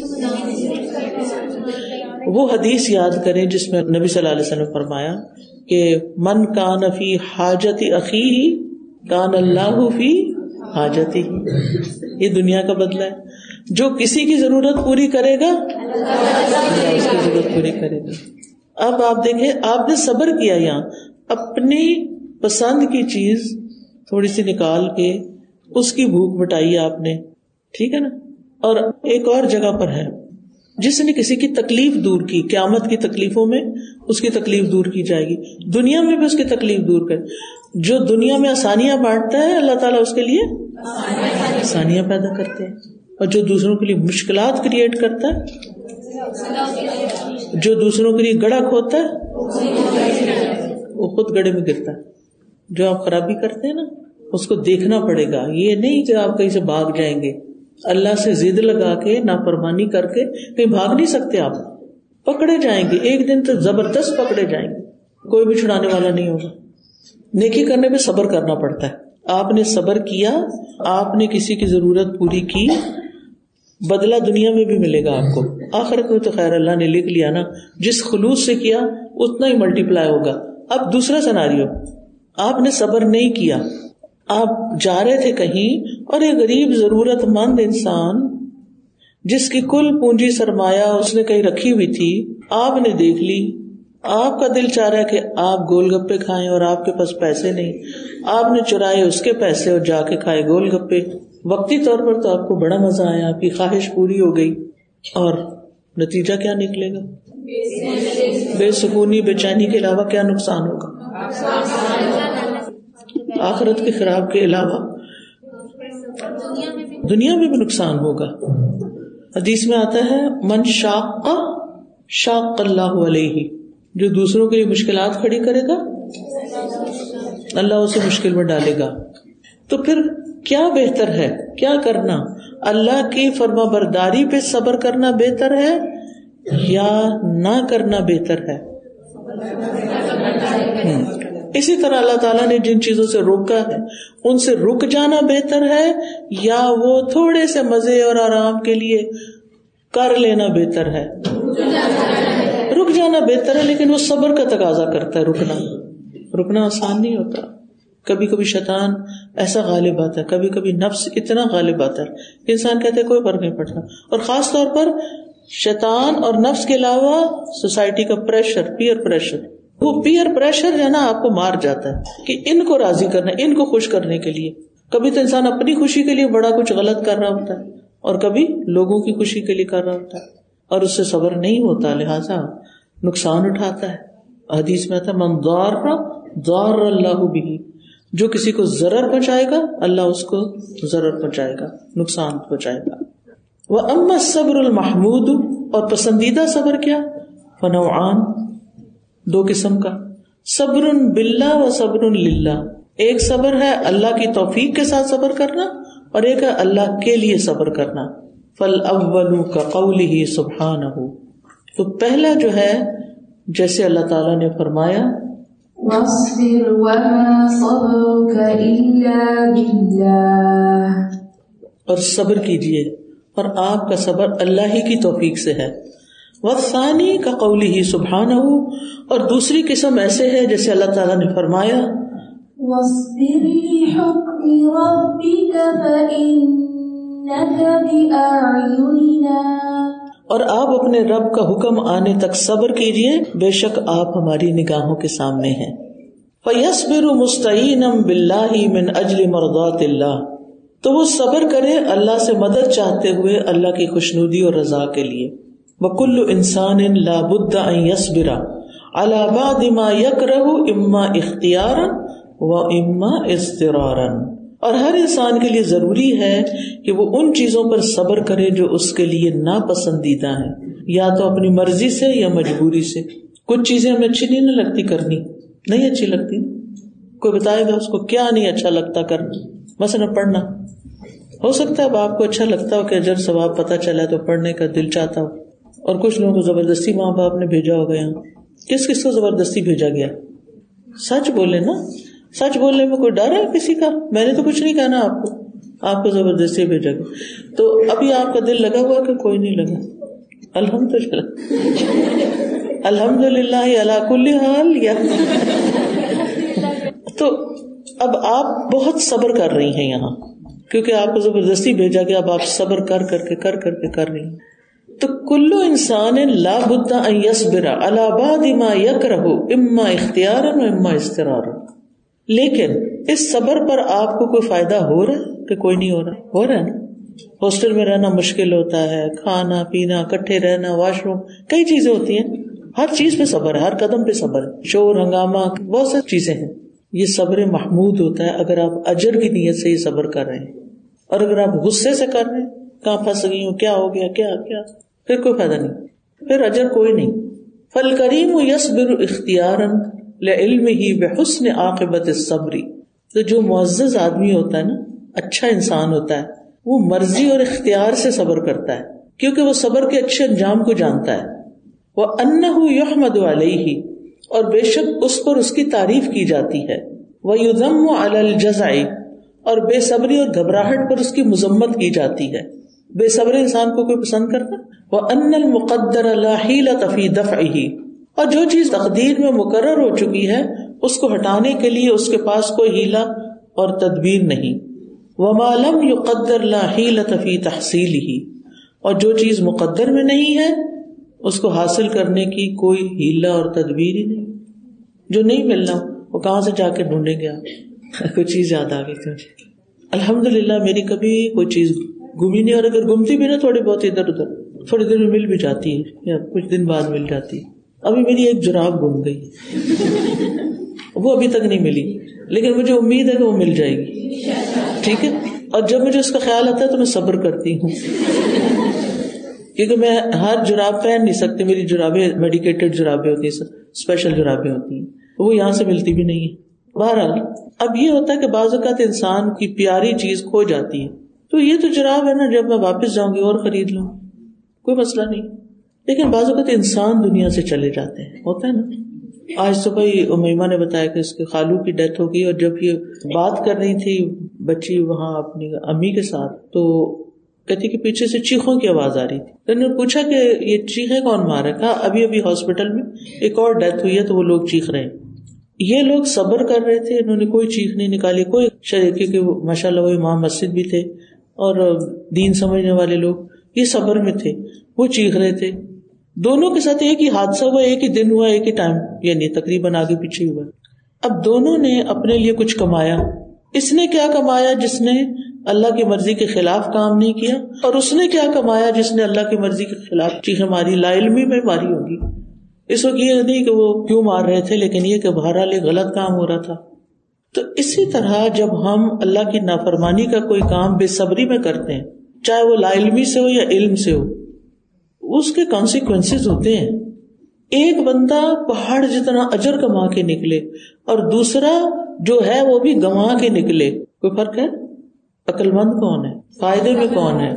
وہ حدیث یاد کریں جس میں نبی صلی اللہ علیہ وسلم نے فرمایا کہ من کان فی حاجت اخیہ کان اللہ فی حاجتہ. یہ دنیا کا بدلہ ہے، جو کسی کی ضرورت پوری کرے گا اللہ اس کی ضرورت پوری کرے گا. اب آپ دیکھیں آپ نے صبر کیا، یہاں اپنی پسند کی چیز تھوڑی سی نکال کے اس کی بھوک مٹائی آپ نے، ٹھیک ہے نا. اور ایک اور جگہ پر ہے جس نے کسی کی تکلیف دور کی، قیامت کی تکلیفوں میں اس کی تکلیف دور کی جائے گی، دنیا میں بھی اس کی تکلیف دور کرے. جو دنیا میں آسانیاں بانٹتا ہے اللہ تعالیٰ اس کے لیے آسانیاں پیدا کرتے ہیں، اور جو دوسروں کے لیے مشکلات کریٹ کرتا ہے، جو دوسروں کے لیے گڑھا کھوتا ہے وہ خود گڑھے میں گرتا ہے. جو آپ خرابی کرتے ہیں نا اس کو دیکھنا پڑے گا، یہ نہیں کہ آپ کہیں سے بھاگ جائیں گے. اللہ سے ضد لگا کے نافرمانی کر کے کہیں بھاگ نہیں سکتے، آپ پکڑے جائیں گے، ایک دن تو زبردست پکڑے جائیں گے، کوئی بھی چھڑانے والا نہیں ہوگا. نیکی کرنے میں صبر کرنا پڑتا ہے. آپ نے صبر کیا، آپ نے کسی کی ضرورت پوری کی، بدلہ دنیا میں بھی ملے گا آپ کو، آخرت میں تو خیر اللہ نے لکھ لیا نا، جس خلوص سے کیا اتنا ہی ملٹی پلائی ہوگا. اب دوسرا سیناریو، آپ نے صبر نہیں کیا، آپ جا رہے تھے کہیں اور ایک غریب ضرورت مند انسان جس کی کل پونجی سرمایہ اس نے کہیں رکھی ہوئی تھی آپ نے دیکھ لی، آپ کا دل چاہ رہا ہے کہ آپ گول گپے کھائیں اور آپ کے پاس پیسے نہیں، آپ نے چرائے اس کے پیسے اور جا کے کھائے گول گپے. وقتی طور پر تو آپ کو بڑا مزہ آیا، آپ کی خواہش پوری ہو گئی، اور نتیجہ کیا نکلے گا؟ بے سکونی، بے چینی کے علاوہ کیا نقصان ہوگا؟ آخرت کے خراب کے علاوہ دنیا میں بھی نقصان ہوگا. حدیث میں آتا ہے من شاق شاق اللہ علیہ، جو دوسروں کے لیے مشکلات کھڑی کرے گا اللہ اسے مشکل میں ڈالے گا. تو پھر کیا بہتر ہے، کیا کرنا؟ اللہ کی فرما برداری پہ صبر کرنا بہتر ہے یا نہ کرنا بہتر ہے؟ اسی طرح اللہ تعالیٰ نے جن چیزوں سے روکا ہے ان سے رک جانا بہتر ہے یا وہ تھوڑے سے مزے اور آرام کے لیے کر لینا بہتر ہے؟ رک جانا بہتر ہے، لیکن وہ صبر کا تقاضا کرتا ہے. رکنا رکنا آسان نہیں ہوتا. کبھی کبھی شیطان ایسا غالب آتا ہے، کبھی کبھی نفس اتنا غالب آتا ہے کہ انسان کہتے ہے کوئی فرق نہیں پڑتا. اور خاص طور پر شیطان اور نفس کے علاوہ سوسائٹی کا پریشر، پیئر پریشر، وہ پیئر پریشر جو ہے نا آپ کو مار جاتا ہے کہ ان کو راضی کرنا، ان کو خوش کرنے کے لیے. کبھی تو انسان اپنی خوشی کے لیے بڑا کچھ غلط کر رہا ہوتا ہے اور کبھی لوگوں کی خوشی کے لیے کر رہا ہوتا ہے اور اس سے صبر نہیں ہوتا، لہٰذا نقصان اٹھاتا ہے. حدیث میں آتا ہے من ضار ضار اللہ بہ، جو کسی کو ضرر پہنچائے گا اللہ اس کو ضرر پہنچائے گا، نقصان پہنچائے گا. وَأَمَّا الصَّبْرُ الْمَحْمُودُ، اور پسندیدہ صبر کیا؟ فَنَوْعَانِ، دو قسم کا، صبر باللہ و صبر للہ. ایک صبر ہے اللہ کی توفیق کے ساتھ صبر کرنا اور ایک ہے اللہ کے لیے صبر کرنا. فَالْأَوَّلُ كَقَوْلِهِ سُبْحَانَهُ، تو پہلا جو ہے جیسے اللہ تعالیٰ نے فرمایا وَاصْبِرْ وَمَا صَبْرُكَ إِلَّا بِاللَّهِ، اور صبر کیجئے اور آپ کا صبر اللہ ہی کی توفیق سے ہے. والثانی كقوله سبحانه، اور دوسری قسم ایسے ہے جیسے اللہ تعالیٰ نے فرمایا وَاصْبِرْ لِحُكْمِ رَبِّكَ فَإِنَّكَ بِأَعْيُنِنَا، اور آپ اپنے رب کا حکم آنے تک صبر کیجئے، بے شک آپ ہماری نگاہوں کے سامنے ہیں. فَيَصْبِرُ مُسْتَعِينًا بِاللَّهِ مِنْ أَجْلِ مَرْضَاتِ اللَّهِ، تو وہ صبر کرے اللہ سے مدد چاہتے ہوئے اللہ کی خوشنودی اور رضا کے لیے. وَكُلُّ إِنسَانٍ لَا بُدَّ أَن يَصْبِرَ عَلَى بَعْضِ مَا يَكْرَهُ إِمَّا اخْتِيَارًا وَإِمَّا اضْطِرَارًا، اور ہر انسان کے لیے ضروری ہے کہ وہ ان چیزوں پر صبر کرے جو اس کے لیے ناپسندیدہ ہیں، یا تو اپنی مرضی سے یا مجبوری سے. کچھ چیزیں ہمیں اچھی نہیں لگتی کرنی، نہیں اچھی لگتی. کوئی بتائے گا اس کو کیا نہیں اچھا لگتا کرنا. مثلا پڑھنا، ہو سکتا ہے اب آپ کو اچھا لگتا ہو کہ اجر ثواب پتہ چلا تو پڑھنے کا دل چاہتا ہو، اور کچھ لوگوں کو زبردستی ماں باپ نے بھیجا ہوگا یہاں. کس کس کو زبردستی بھیجا گیا؟ سچ بولے نا، سچ بولنے میں کوئی ڈر ہے کسی کا؟ میں نے تو کچھ نہیں کہنا آپ کو، آپ کو زبردستی بھیجا گیا. تو ابھی آپ کا دل لگا ہوا کہ کوئی نہیں لگا؟ الحمدللہ الحمدللہ علی کل حال. یا تو اب آپ بہت صبر کر رہی ہیں یہاں، کیونکہ آپ کو زبردستی بھیجا گیا. اب آپ صبر کر کر کے کر کر کے کر رہی ہیں. تو کلو انسان لا بد ان یصبر علی بعض ما یکرہ اما اختیارا و اما اضطرارا. لیکن اس صبر پر آپ کو کوئی فائدہ ہو رہا ہے کہ کوئی نہیں ہو رہا؟ ہو رہا ہے نا. ہاسٹل میں رہنا مشکل ہوتا ہے، کھانا پینا، اکٹھے رہنا، واش روم، کئی چیزیں ہوتی ہیں. ہر چیز پہ صبر ہے، ہر قدم پہ صبر ہے. شور ہنگامہ، بہت سی چیزیں ہیں. یہ صبر محمود ہوتا ہے اگر آپ اجر کی نیت سے یہ صبر کر رہے ہیں. اور اگر آپ غصے سے کر رہے ہیں، کہاں پھنس گئی ہوں، کیا ہو گیا، کیا کیا، پھر کوئی فائدہ نہیں، پھر اجر کوئی نہیں. فالکریم یصبر اختیارا لعلمہ بحسن عاقبت الصبر. تو جو معزز آدمی ہوتا ہے نا، اچھا انسان ہوتا ہے، وہ مرضی اور اختیار سے صبر کرتا ہے، کیونکہ وہ صبر کے اچھے انجام کو جانتا ہے. وَأَنَّهُ يُحْمَدُ عَلَيْهِ، اور بے شک اس پر اس کی تعریف کی جاتی ہے. وَيُذَمُّ عَلَى الْجَزَعِ، اور بے صبری اور گھبراہٹ پر اس کی مذمت کی جاتی ہے. بے صبر انسان کو کوئی پسند کرتا؟ وَأَنَّ الْمُقَدَّرَ لَا حِيلَةَ فِي دَفْعِهِ، اور جو چیز تقدیر میں مقرر ہو چکی ہے اس کو ہٹانے کے لیے اس کے پاس کوئی ہیلا اور تدبیر نہیں. وَمَا لَمْ يُقَدَّرْ لَا حِيلَةَ فِي تَحْصِيلِهِ، اور جو چیز مقدر میں نہیں ہے اس کو حاصل کرنے کی کوئی ہیلا اور تدبیر ہی نہیں. جو نہیں ملنا وہ کہاں سے جا کے ڈھونڈیں گے آپ؟ کوئی چیز یاد آ گئی تھی. الحمدللہ میری کبھی کوئی چیز گمی نہیں، اور اگر گمتی بھی نا تھوڑی بہت ادھر ادھر تھوڑی دیر میں مل بھی جاتی ہے یا کچھ دن بعد مل جاتی ہے. ابھی میری ایک جراب گم گئی، وہ ابھی تک نہیں ملی، لیکن مجھے امید ہے کہ وہ مل جائے گی. ٹھیک ہے، اور جب مجھے اس کا خیال آتا ہے تو میں صبر کرتی ہوں، کیونکہ میں ہر جراب پہن نہیں سکتی. میری جرابیں میڈیکیٹڈ جرابیں ہوتی ہیں، اسپیشل جرابیں ہوتی ہیں، وہ یہاں سے ملتی بھی نہیں ہے. بہرحال اب یہ ہوتا ہے کہ بعض اوقات انسان کی پیاری چیز کھو جاتی ہے، تو یہ تو جراب ہے نا، جب میں واپس جاؤں گی اور خرید لوں، کوئی مسئلہ نہیں. لیکن بعض اوقات انسان دنیا سے چلے جاتے ہیں، ہوتا ہے نا. آج صبح ہی امیمہ نے بتایا کہ اس کے خالو کی ڈیتھ ہو گئی، اور جب یہ بات کر رہی تھی بچی وہاں اپنی امی کے ساتھ، تو کہتی کہ پیچھے سے چیخوں کی آواز آ رہی تھی. تو انہوں نے پوچھا کہ یہ چیخیں کون مار رہا ہے؟ کہا ابھی ابھی ہاسپٹل میں ایک اور ڈیتھ ہوئی ہے تو وہ لوگ چیخ رہے ہیں. یہ لوگ صبر کر رہے تھے، انہوں نے کوئی چیخ نہیں نکالی، کوئی شریک کے ماشاء اللہ وہ امام مسجد بھی تھے اور دین سمجھنے والے لوگ، یہ صبر میں تھے، وہ چیخ رہے تھے. دونوں کے ساتھ ایک ہی حادثہ ہوا، ایک ہی دن ہوا، ایک ہی ٹائم، یعنی تقریباً آگے پیچھے ہوا. اب دونوں نے اپنے لیے کچھ کمایا. اس نے کیا کمایا جس نے اللہ کی مرضی کے خلاف کام نہیں کیا، اور اس نے کیا کمایا جس نے اللہ کی مرضی کے خلاف چیخیں ماری، لا علمی میں ماری ہوگی. اس وقت یہ نہیں کہ وہ کیوں مار رہے تھے، لیکن یہ کہ بہرحال غلط کام ہو رہا تھا. تو اسی طرح جب ہم اللہ کی نافرمانی کا کوئی کام بے صبری میں کرتے ہیں، چاہے وہ لا علمی سے ہو یا علم سے ہو، اس کے کانسیکوینسز ہوتے ہیں. ایک بندہ پہاڑ جتنا اجر کما کے نکلے اور دوسرا جو ہے وہ بھی گنوا کے نکلے، کوئی فرق ہے؟ عقل مند کون ہے؟ فائدے میں کون ہے؟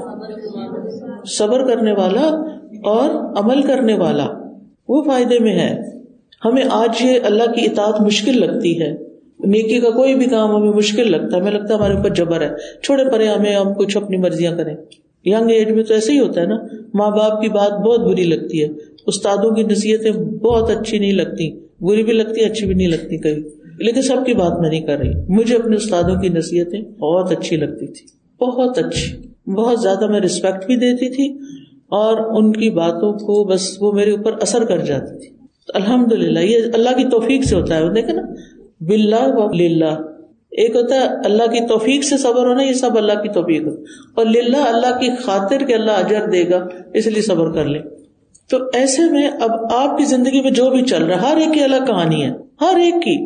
صبر کرنے والا اور عمل کرنے والا، وہ فائدے میں ہے. ہمیں آج یہ اللہ کی اطاعت مشکل لگتی ہے، نیکی کا کوئی بھی کام ہمیں مشکل لگتا ہے، ہمیں لگتا ہے ہمارے اوپر جبر ہے، چھوڑے پڑے ہمیں، ہم کچھ اپنی مرضیاں کریں. ینگ ایج میں تو ایسے ہی ہوتا ہے نا، ماں باپ کی بات بہت بری لگتی ہے، استادوں کی نصیحتیں بہت اچھی نہیں لگتی، بری بھی لگتی اچھی بھی نہیں لگتی کبھی. لیکن سب کی بات میں نہیں کر رہی، مجھے اپنے استادوں کی نصیحتیں بہت اچھی لگتی تھی، بہت اچھی، بہت زیادہ میں رسپیکٹ بھی دیتی تھی، اور ان کی باتوں کو بس وہ میرے اوپر اثر کر جاتی تھی. الحمدللہ یہ اللہ کی توفیق سے ہوتا ہے. دیکھیں نا، باللہ و للہ، ایک ہوتا ہے اللہ کی توفیق سے صبر ہونا، یہ سب اللہ کی توفیق ہوتا ہے، اور للہ اللہ کی خاطر کہ اللہ اجر دے گا اس لیے صبر کر لیں. تو ایسے میں اب آپ کی زندگی میں جو بھی چل رہا ہے، ہر ایک کی الگ کہانی ہے، ہر ایک کی.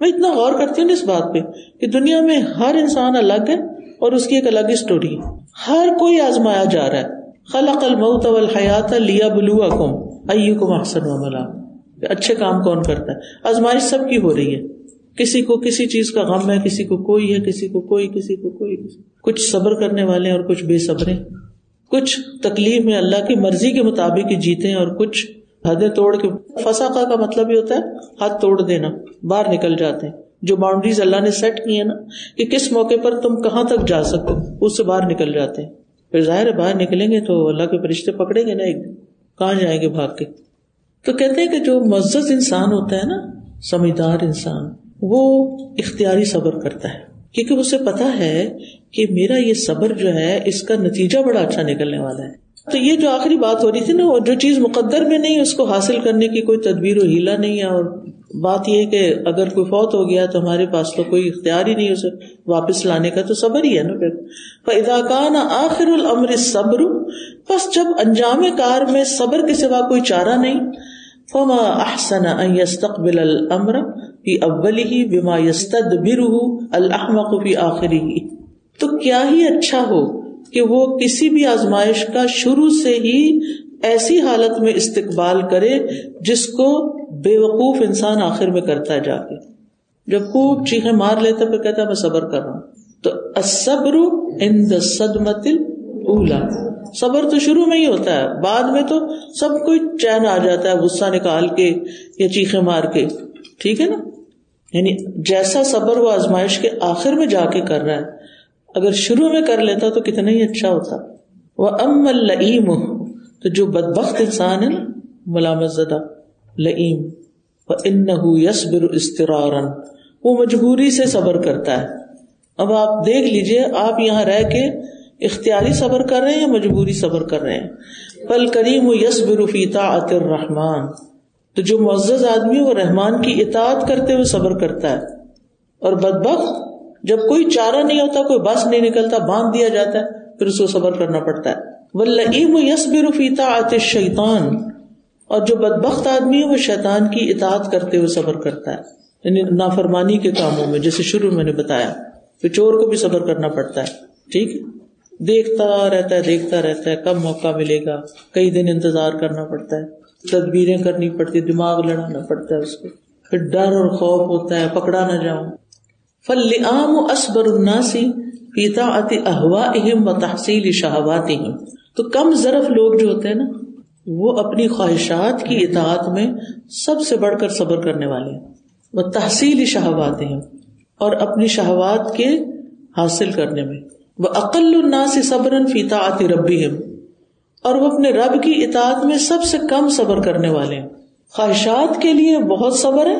میں اتنا غور کرتی ہوں اس بات پہ کہ دنیا میں ہر انسان الگ ہے اور اس کی ایک الگ اسٹوری ہے. ہر کوئی آزمایا جا رہا ہے. خلق الموت والحیات لیبلوکم ایکم احسن عملا. اچھے کام کون کرتا ہے؟ آزمائش سب کی ہو رہی ہے. کسی کو کسی چیز کا غم ہے, کسی کو کوئی ہے, کسی کو کوئی, کسی کو کوئی. کچھ صبر کرنے والے ہیں اور کچھ بے صبر ہیں. کچھ تکلیف میں اللہ کی مرضی کے مطابق ہی جیتے ہیں اور کچھ حدیں توڑ کے. فساقہ کا مطلب یہ ہوتا ہے حد توڑ دینا, باہر نکل جاتے ہیں. جو باؤنڈریز اللہ نے سیٹ کی ہے نا کہ کس موقع پر تم کہاں تک جا سکتے ہو, اس سے باہر نکل جاتے ہیں. پھر ظاہر ہے باہر نکلیں گے تو اللہ کے فرشتے پکڑیں گے نا ایک دن, کہاں جائیں گے بھاگ کے. تو کہتے ہیں کہ جو معزز انسان ہوتا ہے نا, سمجھدار انسان, وہ اختیاری صبر کرتا ہے کیونکہ اسے پتا ہے کہ میرا یہ صبر جو ہے اس کا نتیجہ بڑا اچھا نکلنے والا ہے. تو یہ جو آخری بات ہو رہی تھی نا, وہ جو چیز مقدر میں نہیں اس کو حاصل کرنے کی کوئی تدبیر و ہیلا نہیں ہے. اور بات یہ ہے کہ اگر کوئی فوت ہو گیا تو ہمارے پاس تو کوئی اختیار ہی نہیں اسے واپس لانے کا, تو صبر ہی ہے نا. پھر فَإِذَا كَانَ آخِرُ الْأَمْرِ الصَّبْرُ, بس جب انجام کار میں صبر کے سوا کوئی چارہ نہیں, فَمَا أَحْسَنَ أَن يَسْتَقْبِلَ الْأَمْرَ فِي أَوَّلِهِ بِمَا يَسْتَدْبِرُهُ الْأَحْمَقُ فِي آخِرِهِ. تو کیا ہی اچھا ہو کہ وہ کسی بھی آزمائش کا شروع سے ہی ایسی حالت میں استقبال کرے جس کو بے وقوف انسان آخر میں کرتا ہے. جا کے جب خوب چیخیں مار لیتا پھر کہتا ہے میں صبر کر رہا ہوں. تو الصبر عند الصدمة الأولى, صبر تو شروع میں ہی ہوتا ہے, بعد میں تو سب کوئی چین آ جاتا ہے غصہ نکال کے یا چیخیں مار کے. ٹھیک ہے نا, یعنی جیسا صبر وہ آزمائش کے آخر میں جا کے کر رہا ہے, اگر شروع میں کر لیتا تو کتنا ہی اچھا ہوتا. وَأَمَّا اللَّئِيمُ, تو جو بدبخت انسان ہے نا, ملامت زدہ لئیم, فَإِنَّهُ يَصْبِرُ اضْطِرَارًا, وہ مجبوری سے صبر کرتا ہے. اب آپ دیکھ لیجئے آپ یہاں رہ کے اختیاری صبر کر رہے ہیں یا مجبوری صبر کر رہے ہیں. فَالْكَرِيمُ يَصْبِرُ فِي طَاعَةِ الرَّحْمَٰنِ, تو جو معزز آدمی وہ رحمان کی اطاعت کرتے ہوئے صبر کرتا ہے. اور بدبخت جب کوئی چارہ نہیں ہوتا, کوئی بس نہیں نکلتا, باندھ دیا جاتا ہے, پھر اس کو صبر کرنا پڑتا ہے. وَاللَّئِیمُ يَصْبِرُ فِي طَاعَةِ الشَّیطَانِ, اور جو بدبخت آدمی ہے وہ شیطان کی اطاعت کرتے ہوئے صبر کرتا ہے, یعنی نافرمانی کے کاموں میں. جیسے شروع میں نے بتایا کہ چور کو بھی صبر کرنا پڑتا ہے. ٹھیک, دیکھتا رہتا ہے دیکھتا رہتا ہے, کب موقع ملے گا, کئی دن انتظار کرنا پڑتا ہے, تدبیریں کرنی پڑتی, دماغ لڑانا پڑتا ہے اس کو, پھر ڈر اور خوف ہوتا ہے پکڑا نہ جاؤں. فَاللِّئَامُ أَصْبَرُ النَّاسِ فِي طَاعَةِ أَهْوَائِهِمْ وَتَحْصِيلِ شَهَوَاتِهِمْ, تو کم ظرف لوگ جو ہوتے ہیں نا وہ اپنی خواہشات کی اطاعت میں سب سے بڑھ کر صبر کرنے والے ہیں. وَتَحْصِيلِ شَهَوَاتِهِمْ, اور اپنی شہوات کے حاصل کرنے میں. وَأَقَلُّ النَّاسِ صَبْرًا فِي طَاعَةِ رَبِّهِمْ, اور وہ اپنے رب کی اطاعت میں سب سے کم صبر کرنے والے ہیں. خواہشات کے لیے بہت صبر ہے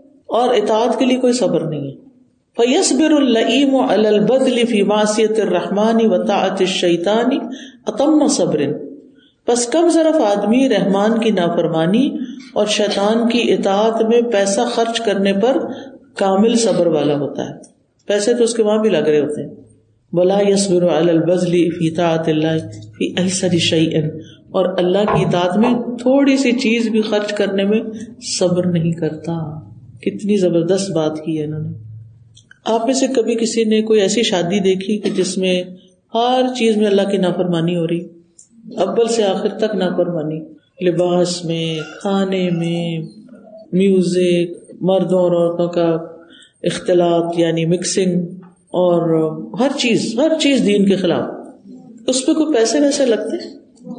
اور اطاعت کے لیے کوئی صبر نہیں ہے. فَيَصْبِرُ اللَّئِيمُ عَلَى الْبَذْلِ فِي مَعْصِيَةِ الرَّحْمَٰنِ وَطَاعَةِ الشَّيْطَانِ أَتَمَّ صَبْرٍ, بس کم ظرف آدمی رحمان کی نافرمانی اور شیطان کی اطاعت میں پیسہ خرچ کرنے پر کامل صبر والا ہوتا ہے. پیسے تو اس کے وہاں بھی لگ رہے ہوتے ہیں. وَلَا يَصْبِرُ عَلَى الْبَذْلِ فِي طَاعَةِ اللَّهِ فِي أَيْسَرِ شَيْءٍ, اور اللہ کی اطاعت میں تھوڑی سی چیز بھی خرچ کرنے میں صبر نہیں کرتا. کتنی زبردست بات کی ہے انہوں نے. آپ میں سے کبھی کسی نے کوئی ایسی شادی دیکھی کہ جس میں ہر چیز میں اللہ کی نافرمانی ہو رہی, اول سے آخر تک نافرمانی, لباس میں, کھانے میں, میوزک, مردوں اور عورتوں کا اختلاط یعنی مکسنگ, اور ہر چیز ہر چیز دین کے خلاف. اس پہ کوئی پیسے ویسے لگتے ہیں؟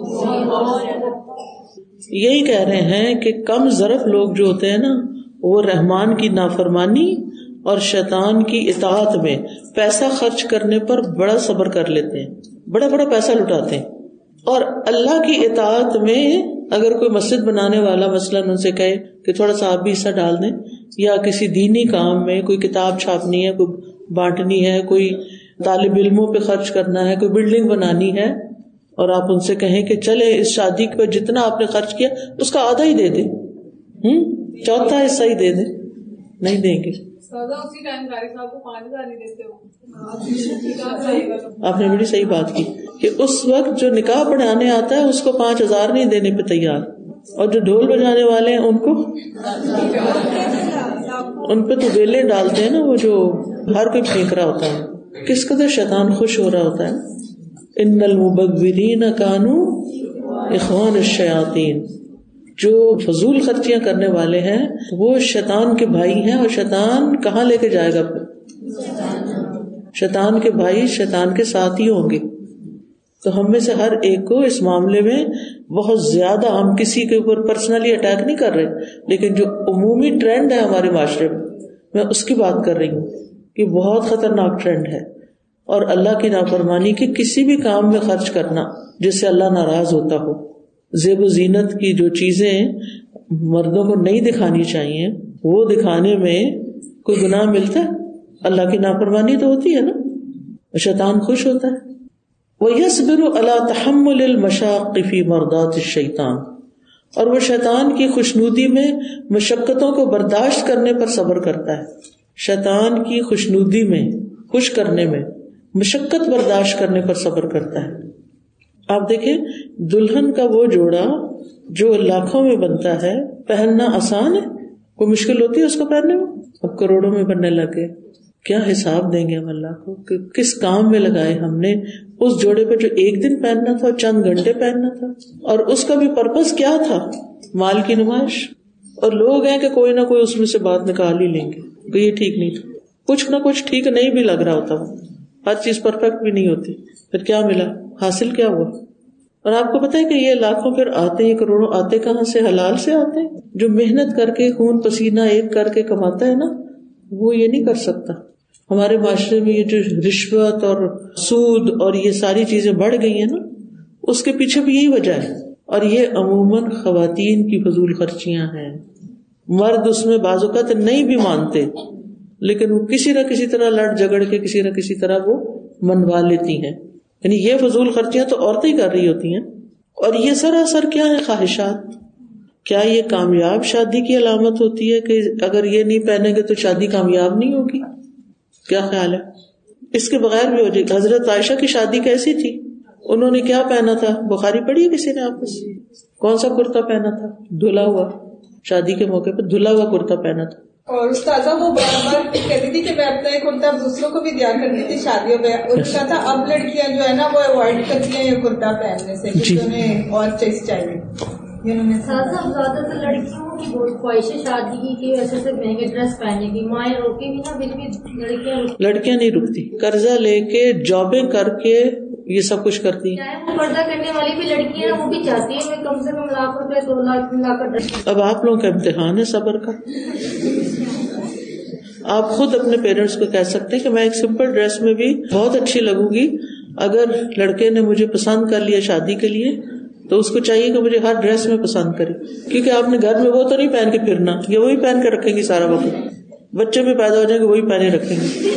یہی کہہ رہے ہیں کہ کم ظرف لوگ جو ہوتے ہیں نا وہ رحمان کی نافرمانی اور شیطان کی اطاعت میں پیسہ خرچ کرنے پر بڑا صبر کر لیتے ہیں, بڑا بڑا پیسہ لٹاتے ہیں. اور اللہ کی اطاعت میں اگر کوئی مسجد بنانے والا مثلاً ان سے کہے کہ تھوڑا سا آپ بھی حصہ ڈال دیں, یا کسی دینی کام میں کوئی کتاب چھاپنی ہے, کوئی بانٹنی ہے, کوئی طالب علموں پہ خرچ کرنا ہے, کوئی بلڈنگ بنانی ہے, اور آپ ان سے کہیں کہ چلے اس شادی پہ جتنا آپ نے خرچ کیا اس کا آدھا ہی دے دیں, ہوں چوتھا حصہ ہی دے دیں, نہیں دیں گے. آپ نے بڑی صحیح بات کی کہ اس وقت جو نکاح پڑھانے آتا ہے اس کو پانچ ہزار نہیں دینے پہ تیار, اور جو ڈھول بجانے والے ہیں ان کو ان پہ تو بیلیں ڈالتے ہیں نا، وہ جو ہر کوئی پھینک رہا ہوتا ہے. کس قدر شیطان خوش ہو رہا ہوتا ہے. ان المبذرین کانوا اخوان الشیاطین، جو فضول خرچیاں کرنے والے ہیں وہ شیطان کے بھائی ہیں. اور شیطان کہاں لے کے جائے گا پھر؟ شیطان کے بھائی شیطان کے ساتھ ہی ہوں گے. تو ہم میں سے ہر ایک کو اس معاملے میں بہت زیادہ، ہم کسی کے اوپر پرسنلی اٹیک نہیں کر رہے، لیکن جو عمومی ٹرینڈ ہے ہمارے معاشرے میں، میں اس کی بات کر رہی ہوں کہ بہت خطرناک ٹرینڈ ہے. اور اللہ کی نافرمانی کی کسی بھی کام میں خرچ کرنا جس سے اللہ ناراض ہوتا ہو. زیب و زینت کی جو چیزیں مردوں کو نہیں دکھانی چاہیے وہ دکھانے میں کوئی گناہ ملتا ہے؟ اللہ کی نافرمانی تو ہوتی ہے نا. شیطان خوش ہوتا ہے. وَيَصْبِرُ عَلَى تَحَمُّلِ الْمَشَاقِّ فِي مَرْضَاتِ الشَّيْطَانِ، اور وہ شیطان کی خوشنودی میں مشقتوں کو برداشت کرنے پر صبر کرتا ہے. شیطان کی خوشنودی میں، خوش کرنے میں، مشقت برداشت کرنے پر صبر کرتا ہے. آپ دیکھیں دلہن کا وہ جوڑا جو لاکھوں میں بنتا ہے، پہننا آسان ہے؟ کوئی مشکل ہوتی ہے اس کو پہننے میں؟ اب کروڑوں میں بننے لگے. کیا حساب دیں گے ہم اللہ کو کہ کس کام میں لگائے ہم نے اس جوڑے پہ جو ایک دن پہننا تھا، چند گھنٹے پہننا تھا، اور اس کا بھی پرپس کیا تھا؟ مال کی نمائش. اور لوگ ہیں کہ کوئی نہ کوئی اس میں سے بات نکال ہی لیں گے کہ یہ ٹھیک نہیں تھا. کچھ نہ کچھ ٹھیک نہیں بھی لگ رہا ہوتا، ہر چیز پرفیکٹ بھی نہیں ہوتی. پھر کیا ملا؟ حاصل کیا ہوا؟ اور آپ کو پتا ہے کہ یہ لاکھوں پھر آتے ہیں، کروڑوں آتے کہاں سے؟ حلال سے آتے ہیں. جو محنت کر کے خون پسینہ ایک کر کے کماتا ہے نا، وہ یہ نہیں کر سکتا. ہمارے معاشرے میں یہ جو رشوت اور سود اور یہ ساری چیزیں بڑھ گئی ہیں نا، اس کے پیچھے بھی یہی وجہ ہے. اور یہ عموماً خواتین کی فضول خرچیاں ہیں. مرد اس میں بعض اوقات نہیں بھی مانتے، لیکن وہ کسی نہ کسی طرح لڑ جھگڑ کے کسی نہ کسی طرح وہ منوا لیتی ہیں. یعنی یہ فضول خرچیاں تو عورتیں ہی کر رہی ہوتی ہیں. اور یہ سراسر کیا ہے؟ خواہشات. کیا یہ کامیاب شادی کی علامت ہوتی ہے کہ اگر یہ نہیں پہنیں گے تو شادی کامیاب نہیں ہوگی؟ کیا خیال ہے؟ اس کے بغیر بھی ہو جائے. حضرت عائشہ کی شادی کیسی تھی؟ انہوں نے کیا پہنا تھا؟ بخاری پڑھی ہے کسی نے آپ سے؟ کون سا کرتا پہنا تھا؟ دھلا ہوا. شادی کے موقع پہ دھلا ہوا کرتا پہنا تھا. اور استاذہ وہ بار بار کہتی تھی کہ میں اپنا ایک کرتا دوسروں کو بھی دیا کرتی تھی شادیوں میں. ان کا تھا اب لڑکیاں جو ہے نا وہ اوائڈ کرتی ہیں یہ کرتا پہننے سے کیونکہ انہیں اور چیز چاہیے. زیادہ تر لڑکیوں کی بہت خواہش ہے شادی کی کہ ایسے سے مہنگے ڈریس پہننے کی. مائیں روکیں گی نا، پھر بھی لڑکیاں لڑکیاں نہیں رکتی. قرضہ لے کے جابیں کر کے یہ سب کچھ کرتی ہیں. وہ پردہ کرنے والی بھی لڑکیاں وہ بھی چاہتی ہیں میں کم سے کم لاکھ روپے دو لاکھ لا کر. اب آپ لوگوں کا امتحان ہے صبر کا. آپ خود اپنے پیرنٹس کو کہہ سکتے ہیں کہ میں ایک سمپل ڈریس میں بھی بہت اچھی لگوں گی. اگر لڑکے نے مجھے پسند کر لیا شادی کے لیے تو اس کو چاہیے کہ مجھے ہر ڈریس میں پسند کرے، کیونکہ آپ نے گھر میں وہ تو نہیں پہن کے پھرنا، یا وہی پہن کے رکھیں گی سارا وقت. بچے بھی پیدا ہو جائیں گے وہی پہنے رکھیں گے.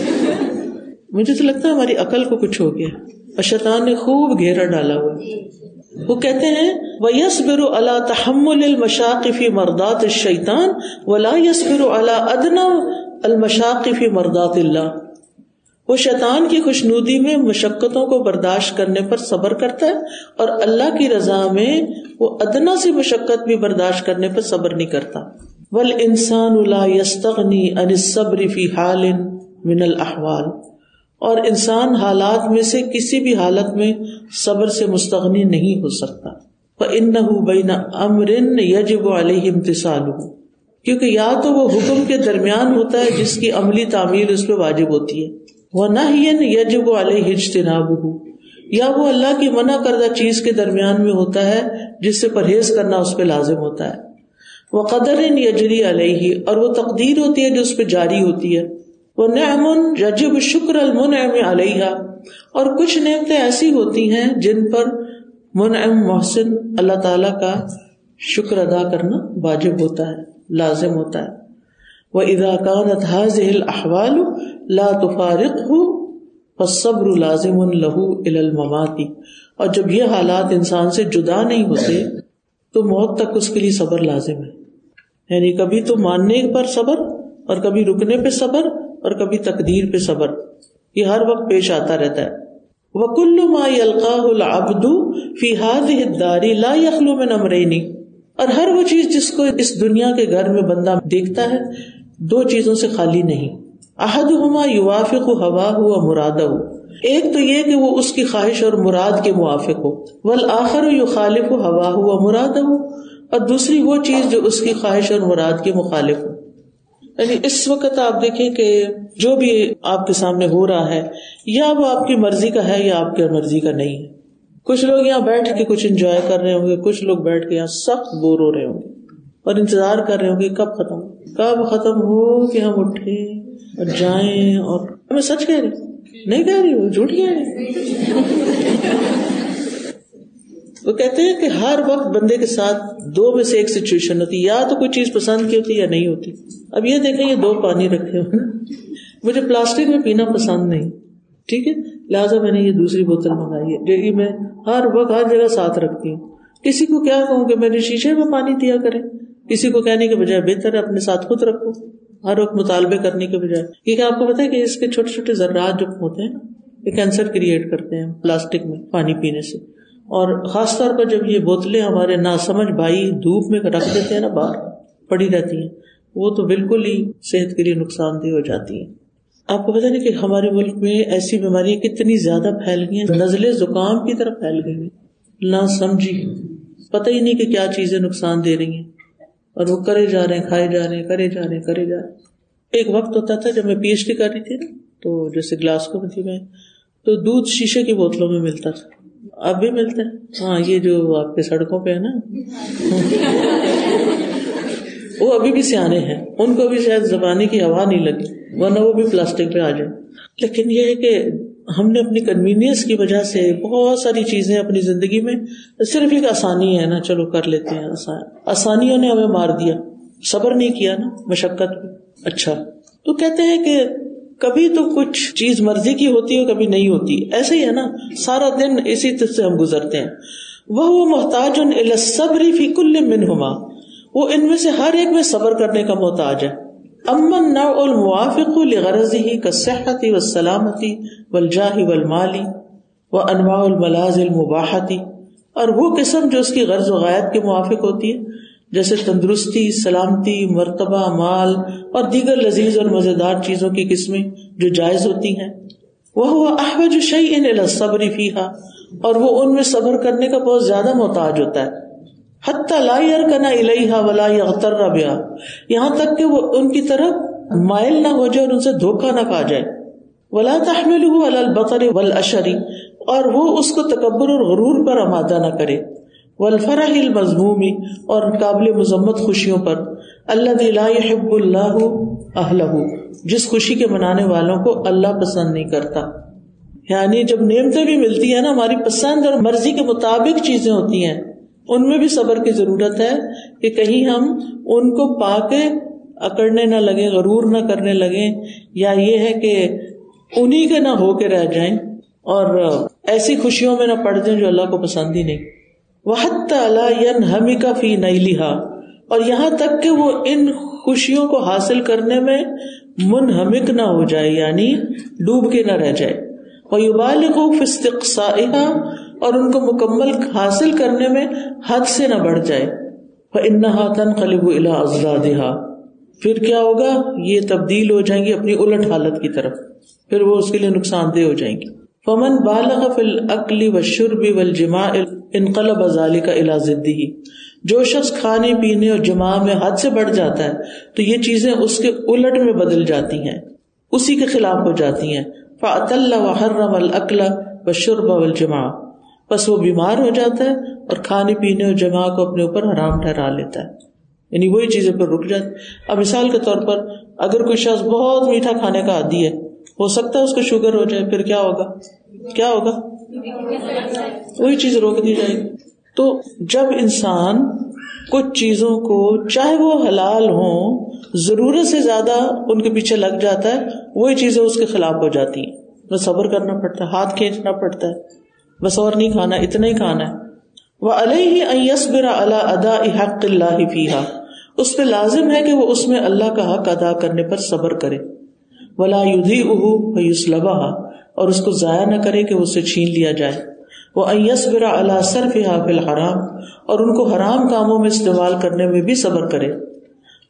مجھے تو لگتا ہے ہماری عقل کو کچھ ہو گیا اور شیطان نے خوب گھیرا ڈالا ہوا. وہ کہتے ہیں وَيَصْبِرُ عَلَى تَحَمُّلِ الْمَشَاقِ فِي مَرْضَاتِ الشَّيْطَانِ وَلَا يَصْبِرُ عَلَى أَدْنَى الْمَشَاقِ فِي مَرْضَاتِ اللَّهِ. وہ شیطان کی خوشنودی میں مشقتوں کو برداشت کرنے پر صبر کرتا ہے اور اللہ کی رضا میں وہ ادنا سی مشقت بھی برداشت کرنے پر صبر نہیں کرتا. وَالْإِنسَانُ لَا يَسْتَغْنِي عَنِ الصَّبْرِ فِي حَالٍ مِنَ الْأَحْوَالِ. اور انسان حالات میں سے کسی بھی حالت میں صبر سے مستغنی نہیں ہو سکتا. فَإِنَّهُ بَيْنَ أَمْرٍ يَجِبُ عَلَيْهِ امْتِثَالُهُ. کیونکہ یا تو وہ حکم کے درمیان ہوتا ہے جس کی عملی تعمیل اس پہ واجب ہوتی ہے، وَنَهْيًا يَجِبُ عَلَيْهِ اجْتِنَابُهُ، یا وہ اللہ کی منع کردہ چیز کے درمیان میں ہوتا ہے جس سے پرہیز کرنا اس پہ لازم ہوتا ہے. وَقَدَرٍ يَجْرِي عَلَيْهِ، اور وہ تقدیر ہوتی ہے جو اس پہ جاری ہوتی ہے. وَنِعْمٌ يَجِبُ شُكْرَ الْمُنْعِمِ عَلَيْهَا، اور کچھ نعمتیں ایسی ہوتی ہیں جن پر منعم محسن اللہ تعالی کا شکر ادا کرنا واجب ہوتا ہے، لازم ہوتا ہے. وَإِذَا كَانَتْ هَذِهِ الْأَحْوَالُ لَا تُفَارِقْهُ فَالصَّبْرُ لَازِمٌ لَهُ إِلَى الْمَمَاتِ. اور جب یہ حالات انسان سے جدا نہیں ہوتے تو موت تک اس کے لیے صبر لازم ہے. یعنی کبھی تو ماننے پر صبر، اور کبھی رکنے پہ صبر، اور کبھی تقدیر پہ صبر. یہ ہر وقت پیش آتا رہتا ہے. وَكُلُّ مَا يَلْقَاهُ الْعَبْدُ فِي هَذِهِ الدَّارِ لَا يَخْلُو مِنْ أَمْرَيْنِ. اور ہر وہ چیز جس کو اس دنیا کے گھر میں بندہ دیکھتا ہے، دو چیزوں سے خالی نہیں. احدہما یوافق ہواہ و مرادہ، ایک تو یہ کہ وہ اس کی خواہش اور مراد کے موافق ہو، والآخر یخالف ہواہ و مرادہ، اور دوسری وہ چیز جو اس کی خواہش اور مراد کے مخالف ہو. یعنی اس وقت آپ دیکھیں کہ جو بھی آپ کے سامنے ہو رہا ہے یا وہ آپ کی مرضی کا ہے یا آپ کی مرضی کا نہیں ہے. کچھ لوگ یہاں بیٹھ کے کچھ انجوائے کر رہے ہوں گے، کچھ لوگ بیٹھ کے یہاں سخت بور ہو رہے ہوں گے اور انتظار کر رہے ہوں گے کب ختم کب ختم ہو کہ ہم اٹھیں اور جائیں. اور میں سچ کہہ رہی نہیں کہہ رہی ہوں، جھوٹ کہہ رہی. وہ کہتے ہیں کہ ہر وقت بندے کے ساتھ دو میں سے ایک سچویشن ہوتی ہے، یا تو کوئی چیز پسند کی ہوتی ہے یا نہیں ہوتی. اب یہ دیکھیں یہ دو پانی رکھے ہوئے نا، مجھے پلاسٹک میں پینا پسند نہیں، ٹھیک ہے، لہٰذا میں نے یہ دوسری بوتل منگائی ہے جو کہ میں ہر وقت ہر جگہ ساتھ رکھتی ہوں. کسی کو کیا کہوں کہ میرے شیشے میں پانی دیا کریں، کسی کو کہنے کے بجائے بہتر ہے اپنے ساتھ خود رکھو ہر وقت مطالبے کرنے کے بجائے. کیونکہ آپ کو پتا ہے کہ اس کے چھوٹے چھوٹے ذرات جو ہوتے ہیں نا یہ کینسر کریٹ کرتے ہیں پلاسٹک میں پانی پینے سے. اور خاص طور پر جب یہ بوتلیں ہمارے ناسمجھ بھائی دھوپ میں رکھ دیتے ہیں نا، باہر پڑی رہتی ہیں، وہ تو بالکل ہی صحت کے لیے نقصان دہ ہو جاتی ہیں. آپ کو پتا نہیں کہ ہمارے ملک میں ایسی بیماریاں کتنی زیادہ پھیل گئی ہیں، نزلے زکام کی طرف پھیل گئی ہیں، نہ سمجھی، پتہ ہی نہیں کہ کیا چیزیں نقصان دے رہی ہیں اور وہ کرے جا رہے ہیں، کھائے جا رہے ہیں، کرے جا رہے ہیں کرے جا رہے ہیں. ایک وقت ہوتا تھا جب میں پی ایچ ڈی کر رہی تھی نا، تو جیسے گلاسکو میں تھی میں، تو دودھ شیشے کی بوتلوں میں ملتا تھا. اب بھی ملتا ہے، ہاں یہ جو آپ کے سڑکوں پہ ہے نا وہ ابھی بھی سیانے ہیں، ان کو بھی شاید زبانی کی ہوا نہیں لگی، ورنہ وہ بھی پلاسٹک پہ آ جائے. لیکن یہ ہے کہ ہم نے اپنی کنوینئنس کی وجہ سے بہت ساری چیزیں اپنی زندگی میں، صرف ایک آسانی ہے نا، چلو کر لیتے ہیں، آسانیوں نے ہمیں مار دیا، صبر نہیں کیا نا مشقت میں. اچھا تو کہتے ہیں کہ کبھی تو کچھ چیز مرضی کی ہوتی ہے کبھی نہیں ہوتی، ایسے ہی ہے نا، سارا دن اسی طرح سے ہم گزرتے ہیں. وہ محتاج الی الصبر فی کل منہما، وہ ان میں سے ہر ایک میں صبر کرنے کا محتاج ہے. اما النوع الموافق لغرضه كالصحة والسلامة والجاه والمال وانواع الملاذ المباحة، اور وہ قسم جو اس کی غرض و غایت کے موافق ہوتی ہے جیسے تندرستی، سلامتی، مرتبہ، مال اور دیگر لذیذ اور مزیدار چیزوں کی قسمیں جو جائز ہوتی ہیں. وهو احوج شيء الى الصبر فيها، اور وہ ان میں صبر کرنے کا بہت زیادہ محتاج ہوتا ہے. حتی لا يركن اليها ولا يغتر بها، یہاں تک کہ وہ ان کی طرف مائل نہ ہو جائے اور ان سے دھوکہ نہ کھا جائے. ولا تحمله على البطر والعشر، اور وہ اس کو تکبر اور غرور پر آمادہ نہ کرے. والفرح المذموم، اور قابل مذمت خوشیوں پر. الذي لا يحب الله اهله، جس خوشی کے منانے والوں کو اللہ پسند نہیں کرتا. یعنی جب نعمتیں بھی ملتی ہیں نا، ہماری پسند اور مرضی کے مطابق چیزیں ہوتی ہیں، ان میں بھی صبر کی ضرورت ہے کہ کہیں ہم ان کو پا کے اکڑنے نہ لگیں، غرور نہ کرنے لگیں، یا یہ ہے کہ انہی کے نہ ہو کے رہ جائیں اور ایسی خوشیوں میں نہ پڑ جائیں جو اللہ کو پسند ہی نہیں. وحتی لا ینہمک فی نیلہا، اور یہاں تک کہ وہ ان خوشیوں کو حاصل کرنے میں منہمک نہ ہو جائے، یعنی ڈوب کے نہ رہ جائے. ویبالغ فی استقصائها، اور ان کو مکمل حاصل کرنے میں حد سے نہ بڑھ جائے. فإنها تنقلب إلى أضدادها، پھر کیا ہوگا، یہ تبدیل ہو جائیں گی اپنی الٹ حالت کی طرف، پھر وہ اس کے لیے نقصان دہ ہو جائیں گی. فمن بالغ فی الاکل والشرب والجماع انقلب ذلك الى ضده، جو شخص کھانے پینے اور جماع میں حد سے بڑھ جاتا ہے تو یہ چیزیں اس کے الٹ میں بدل جاتی ہیں، اسی کے خلاف ہو جاتی ہیں. فاطل وحرم الاکل والشرب والجماع، بس وہ بیمار ہو جاتا ہے اور کھانے پینے اور جماع کو اپنے اوپر حرام ٹھہرا لیتا ہے، یعنی وہی چیزیں پر رک جاتی. اب مثال کے طور پر اگر کوئی شخص بہت میٹھا کھانے کا عادی ہے، ہو سکتا ہے اس کو شوگر ہو جائے، پھر کیا ہوگا کیا ہوگا وہی چیز روک دی جائے گی. تو جب انسان کچھ چیزوں کو چاہے وہ حلال ہوں ضرورت سے زیادہ ان کے پیچھے لگ جاتا ہے، وہی چیزیں اس کے خلاف ہو جاتی ہیں. بس صبر کرنا پڑتا ہے، ہاتھ کھینچنا پڑتا ہے، بس اور نہیں کھانا، اتنا ہی کھانا ہے. وعلیہ ان یصبر علی اداء حق اللہ فیہا، اس پہ لازم ہے کہ وہ اس میں اللہ کا حق ادا کرنے پر صبر کرے. ولا یضیعہ فیسلبها، اور اس کو ضائع نہ کرے کہ اس سے چھین لیا جائے. وان یصبر علی صرفها فی الحرام، اور ان کو حرام کاموں میں استعمال کرنے میں بھی صبر کرے.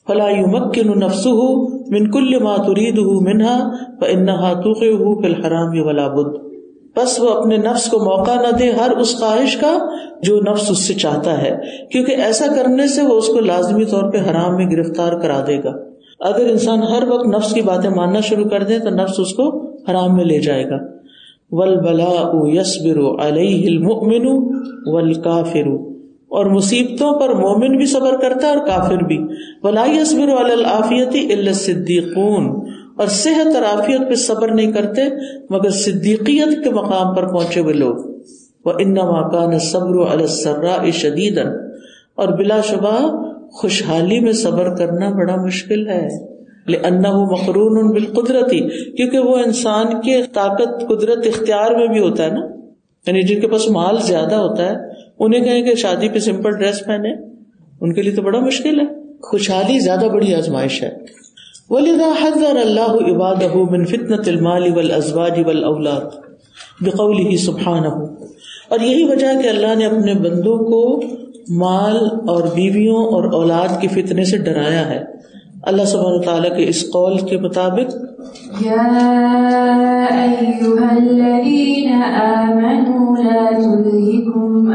فلا يمكن نفسه من كل ما تريده منها فإنها توقعه في الحرام ولا بد. بس وہ اپنے نفس کو موقع نہ دے ہر اس خواہش کا جو نفس اس سے چاہتا ہے، کیونکہ ایسا کرنے سے وہ اس کو لازمی طور پہ حرام میں گرفتار کرا دے گا. اگر انسان ہر وقت نفس کی باتیں ماننا شروع کر دے تو نفس اس کو حرام میں لے جائے گا. والبلاء يصبر عليه المؤمن والکافر، اور مصیبتوں پر مومن بھی صبر کرتا ہے اور کافر بھی. ولا يصبر على العافية الا الصديقون، اور صحت اور عافیت پہ صبر نہیں کرتے مگر صدیقیت کے مقام پر پہنچے ہوئے لوگ. وانما كان الصبر على السراء شديدا، اور بلا شبہ خوشحالی میں صبر کرنا بڑا مشکل ہے. لأنه مقرون بالقدرت، کیونکہ وہ انسان کے طاقت قدرت اختیار میں بھی ہوتا ہے نا. یعنی جن کے پاس مال زیادہ ہوتا ہے انہیں کہیں کہ شادی پہ سمپل ڈریس پہنے، ان کے لیے تو بڑا مشکل ہے. خوشحالی زیادہ بڑی آزمائش ہے. وَلِذَا حَذَّرَ اللَّهُ عِبَادَهُ مِنْ فِتْنَةِ الْمَالِ وَالْأَزْوَاجِ وَالْأَوْلَادِ بِقَوْلِهِ سُبْحَانَهُ، اور یہی وجہ کہ اللہ نے اپنے بندوں کو مال اور بیویوں اور اولاد کے فتنے سے ڈرایا ہے. اللہ سبحانہ وتعالیٰ کے اس قول کے مطابق یا ایھا الذین آمنوا لا تلہکم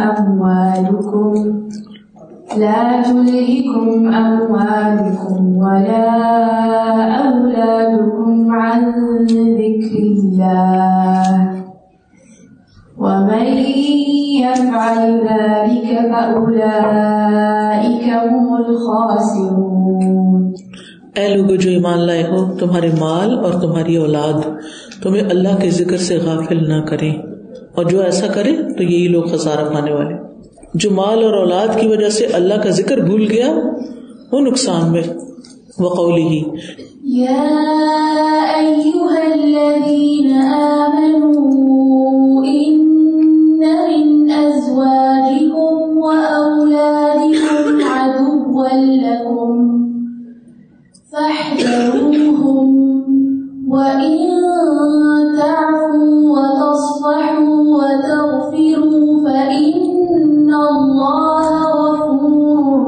اموالکم لا تلہکم اموالکم ولا اولادکم عن ذکر اللہ ومن يفعل ذلك فأولئك هم الخاسرون. اے لوگو جو ایمان لائے ہو، تمہارے مال اور تمہاری اولاد تمہیں اللہ کے ذکر سے غافل نہ کریں، اور جو ایسا کرے تو یہی لوگ خسارہ پانے والے. جو مال اور اولاد کی وجہ سے اللہ کا ذکر بھول گیا وہ نقصان میں. وقولہ یا ایھا الذین آمنوا ان من ازواجکم واولادکم عدوا لکم فاحذروهم وإن تعفوا وتصفحوا وتغفروا فإن الله غفور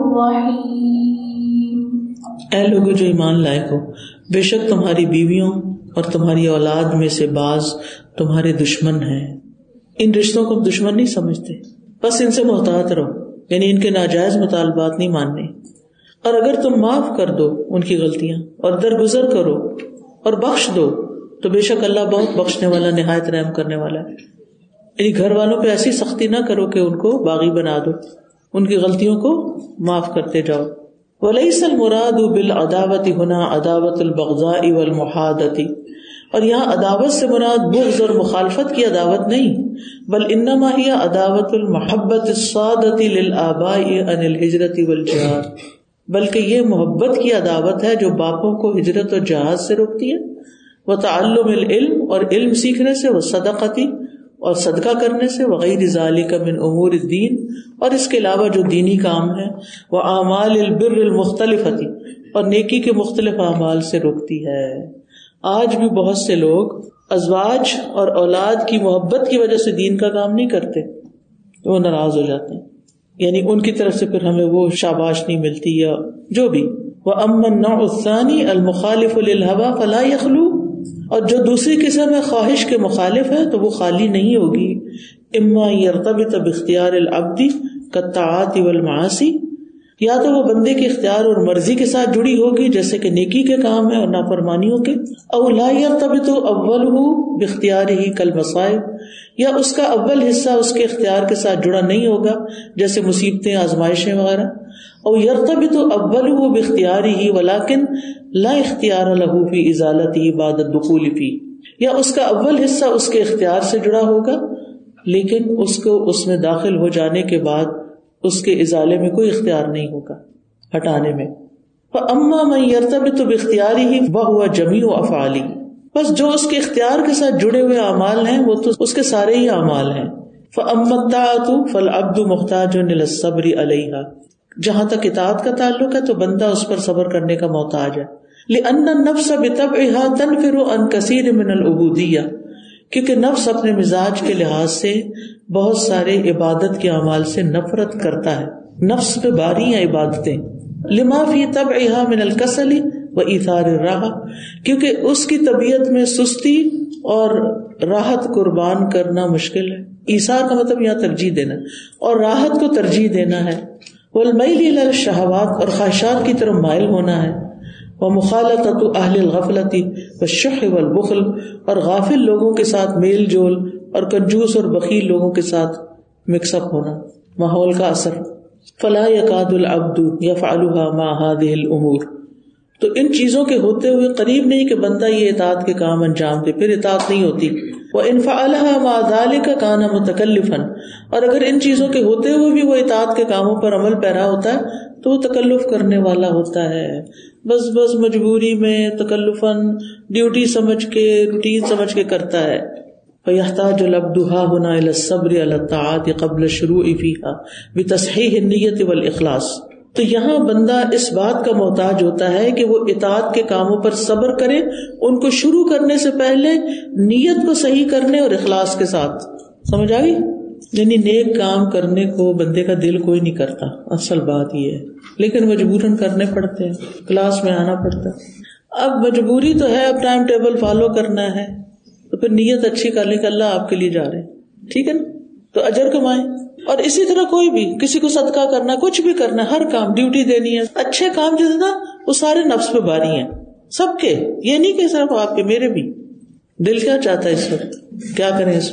رحيم. اے لوگو جو ایمان لائے ہو، بے شک تمہاری بیویوں اور تمہاری اولاد میں سے بعض تمہارے دشمن ہیں. ان رشتوں کو دشمن نہیں سمجھتے، بس ان سے محتاط رہو، یعنی ان کے ناجائز مطالبات نہیں ماننے. اور اگر تم معاف کر دو ان کی غلطیاں اور درگزر کرو اور بخش دو تو بے شک اللہ بہت بخشنے والا نہایت رحم کرنے والا ہے. یعنی گھر والوں پہ ایسی سختی نہ کرو کہ ان کو باغی بنا دو، ان کی غلطیوں کو معاف کرتے جاؤ. وَلَيْسَ الْمُرَادُ بِالْعَدَاوَةِ هُنَا عَدَاوَةُ الْبَغْضَاءِ وَالْمُحَادَةِ، اور یہاں عداوت سے مراد بغض اور مخالفت کی عداوت نہیں، بل انما هي عداوة المحبة الصادة للآباء عن الهجرة والجهاد، بلکہ یہ محبت کی عداوت ہے جو باپوں کو ہجرت اور جہاد سے روکتی ہے. وتعلم العلم، اور علم سیکھنے سے، والصدقۃ، اور صدقہ کرنے سے، وغیر ذالک من امور الدین، اور اس کے علاوہ جو دینی کام ہے، واعمال البر المختلفۃ، اور نیکی کے مختلف اعمال سے روکتی ہے. آج بھی بہت سے لوگ ازواج اور اولاد کی محبت کی وجہ سے دین کا کام نہیں کرتے، وہ ناراض ہو جاتے ہیں، یعنی ان کی طرف سے پھر ہمیں وہ شاباش نہیں ملتی یا جو بھی. وَأَمَّا النَّوْعُ الثَّانِي الْمُخَالِفُ لِلْهَوَى فَلَا يَخْلُو، اور جو دوسری قسم ہے خواہش کے مخالف ہے تو وہ خالی نہیں ہوگی. اما يرتبط باختیار العبد كالطاعات والمعاصی، یا تو وہ بندے کے اختیار اور مرضی کے ساتھ جڑی ہوگی جیسے کہ نیکی کے کام ہے اور نافرمانیوں کے. او لا يرتبط اولہ باختیارہ کالمصائب، یا اس کا اول حصہ اس کے اختیار کے ساتھ جڑا نہیں ہوگا جیسے مصیبتیں، آزمائشیں وغیرہ. او یرتبط اولہ باختیارہ ولکن لا اختیار لہ فی ازالتہ بعد الدخول فی، یا اس کا اول حصہ اس کے اختیار سے جڑا ہوگا لیکن اس کو اس میں داخل ہو جانے کے بعد اس کے ازالے میں کوئی اختیار نہیں ہوگا، ہٹانے میں. فاما من یرتبط باختیارہ وہو جمیع افعالہ، بس جو اس کے اختیار کے ساتھ جڑے ہوئے اعمال ہیں وہ تو اس کے سارے ہی اعمال ہیں. فاما الطاعۃ فالعبد محتاج الی الصبر علیہا، جہاں تک اطاعت کا تعلق ہے تو بندہ اس پر صبر کرنے کا محتاج ہے. لأن النفس بطبعها تنفر عن کثیر من العبودیہ، کیونکہ نفس اپنے مزاج کے لحاظ سے بہت سارے عبادت کے اعمال سے نفرت کرتا ہے. نفس پہ باری ہیں عبادتیں، لما فی طبعها من الکسل و ایثار الراحہ، کیونکہ اس کی طبیعت میں سستی اور راحت قربان کرنا مشکل ہے. ایثار کا مطلب یہاں ترجیح دینا اور راحت کو ترجیح دینا ہے. والمیل الی الشہوات، اور خواہشات کی طرف مائل ہونا ہے. ومخالطۃ اہل الغفلۃ والشح والبخل، اور غافل لوگوں کے ساتھ میل جول اور کنجوس اور بخیل لوگوں کے ساتھ مکس اپ ہونا، ماحول کا اثر. فلا یکاد العبد یفعلها مع هذه الامور، تو ان چیزوں کے ہوتے ہوئے قریب نہیں کہ بندہ یہ اطاعت کے کام انجام دے، پھر اطاعت نہیں ہوتی. وَإِنْ فَعَلَهَا مَعَ ذَلِكَ كَانَ مُتَكَلِّفًا، اور اگر ان چیزوں کے ہوتے ہوئے بھی وہ اطاعت کے کاموں پر عمل پیرا ہوتا ہے تو وہ تکلف کرنے والا ہوتا ہے. بس بس مجبوری میں تکلفاً ڈیوٹی سمجھ کے روٹین سمجھ کے کرتا ہے. فَيَحْتَاجُ الْعَبْدُ هَاهُنَا إِلَى الصَّبْرِ عَلَى الطَّاعَاتِ قَبْلَ الشُّرُوعِ فِيهَا بِتَصْحِيحِ النِّيَّةِ وَالْإِخْلَاصِ. تو یہاں بندہ اس بات کا محتاج ہوتا ہے کہ وہ اطاعت کے کاموں پر صبر کرے، ان کو شروع کرنے سے پہلے نیت کو صحیح کرنے اور اخلاص کے ساتھ. سمجھ آ گئی؟ یعنی نیک کام کرنے کو بندے کا دل کوئی نہیں کرتا، اصل بات یہ ہے، لیکن مجبوراً کرنے پڑتے ہیں، کلاس میں آنا پڑتا ہے. اب مجبوری تو ہے، اب ٹائم ٹیبل فالو کرنا ہے، تو پھر نیت اچھی کر لیں کہ اللہ آپ کے لیے جا رہے ہیں، ٹھیک ہے نا، تو اجر کمائیں. اور اسی طرح کوئی بھی کسی کو صدقہ کرنا، کچھ بھی کرنا، ہر کام ڈیوٹی دینی ہے، اچھے کام جو ہے نا وہ سارے نفس پہ باری ہیں، سب کے، یہ نہیں کہ صرف آپ کے، میرے بھی. دل کیا چاہتا ہے اس وقت؟ کیا کریں اس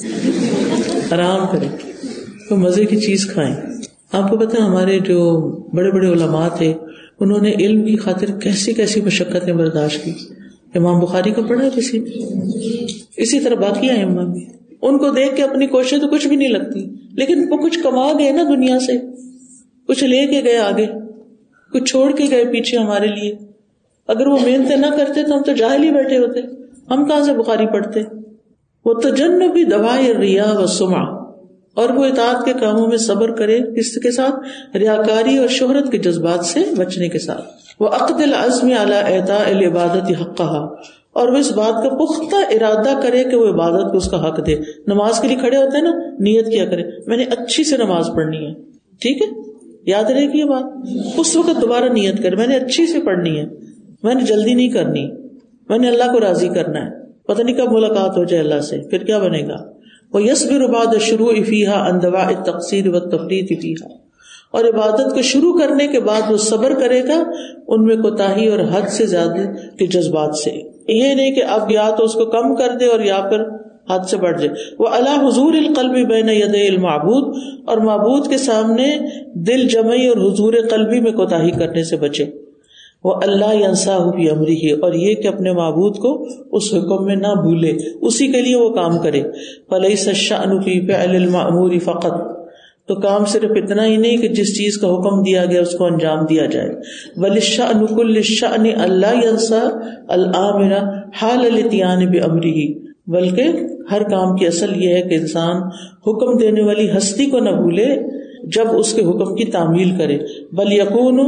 وقت؟ آرام کریں، تو مزے کی چیز کھائیں. آپ کو پتہ ہے ہمارے جو بڑے بڑے علماء تھے، انہوں نے علم کی خاطر کیسی کیسی مشقتیں برداشت کی. امام بخاری کو پڑھا کسی نے، اسی طرح باقی ائمہ بھی. ان کو دیکھ کے اپنی کوششیں تو کچھ بھی نہیں لگتی، لیکن وہ کچھ کما گئے نا دنیا سے، کچھ لے کے گئے آگے، کچھ چھوڑ کے گئے پیچھے ہمارے لیے. اگر وہ محنتیں نہ کرتے تو ہم تو جاہل ہی بیٹھے ہوتے، ہم کہاں سے بخاری پڑھتے. وہ تجنب دواء الریا والسمعہ، اور وہ اطاعت کے کاموں میں صبر کرے، کس کے ساتھ؟ ریاکاری اور شہرت کے جذبات سے بچنے کے ساتھ. وہ عقد العزم علی اعطاء العبادت حقها، اور وہ اس بات کا پختہ ارادہ کرے کہ وہ عبادت کو اس کا حق دے. نماز کے لیے کھڑے ہوتے ہیں نا، نیت کیا کرے میں نے اچھی سے نماز پڑھنی ہے، ٹھیک ہے، یاد رہے گی یہ بات. اس وقت دوبارہ نیت کرے میں نے اچھی سے پڑھنی ہے، میں نے جلدی نہیں کرنی، میں نے اللہ کو راضی کرنا ہے. پتہ نہیں کب ملاقات ہو جائے اللہ سے، پھر کیا بنے گا. وَيَصْبِرُ بَعْدَ الشُّرُوعِ فِيهَا عَنْ دَوَاعِ التَّقْصِيرِ وَالتَّفْرِيطِ فِيهَا، اور عبادت کو شروع کرنے کے بعد وہ صبر کرے گا ان میں کوتاہی اور حد سے زیادہ کے جذبات سے. یہ نہیں کہ اب یا تو اس کو کم کر دے اور یا پھر حد سے بڑھ جائے. وہ علی حضور القلب بین یدی المعبود، اور معبود کے سامنے دل جمعی اور حضور قلبی میں کوتاہی کرنے سے بچے. وہ اللہ ینساہ فی امرہ، اور یہ کہ اپنے معبود کو اس حکم میں نہ بھولے، اسی کے لیے وہ کام کرے. فلیس الشأن فی فعل المأمور فقط، تو کام صرف اتنا ہی نہیں کہ جس چیز کا حکم دیا گیا اس کو انجام دیا جائے. بل الشأن کل الشأن اللہ ینسا الآمر حال الاتیان بامرہ، بلکہ ہر کام کی اصل یہ ہے کہ انسان حکم دینے والی ہستی کو نہ بھولے جب اس کے حکم کی تعمیل کرے. بل یکون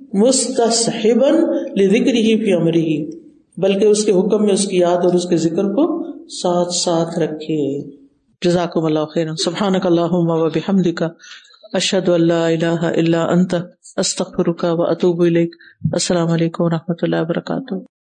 مستصحبا لذکرہ فی امرہ، بلکہ اس کے حکم میں اس کی یاد اور اس کے ذکر کو ساتھ ساتھ رکھے. جزاکم اللہ خیرا. سبحانک اللہم و بحمدک، اشہد ان لا الہ الا انت، استغفرک و اتوب الیک. السلام علیکم و رحمۃ اللہ وبرکاتہ.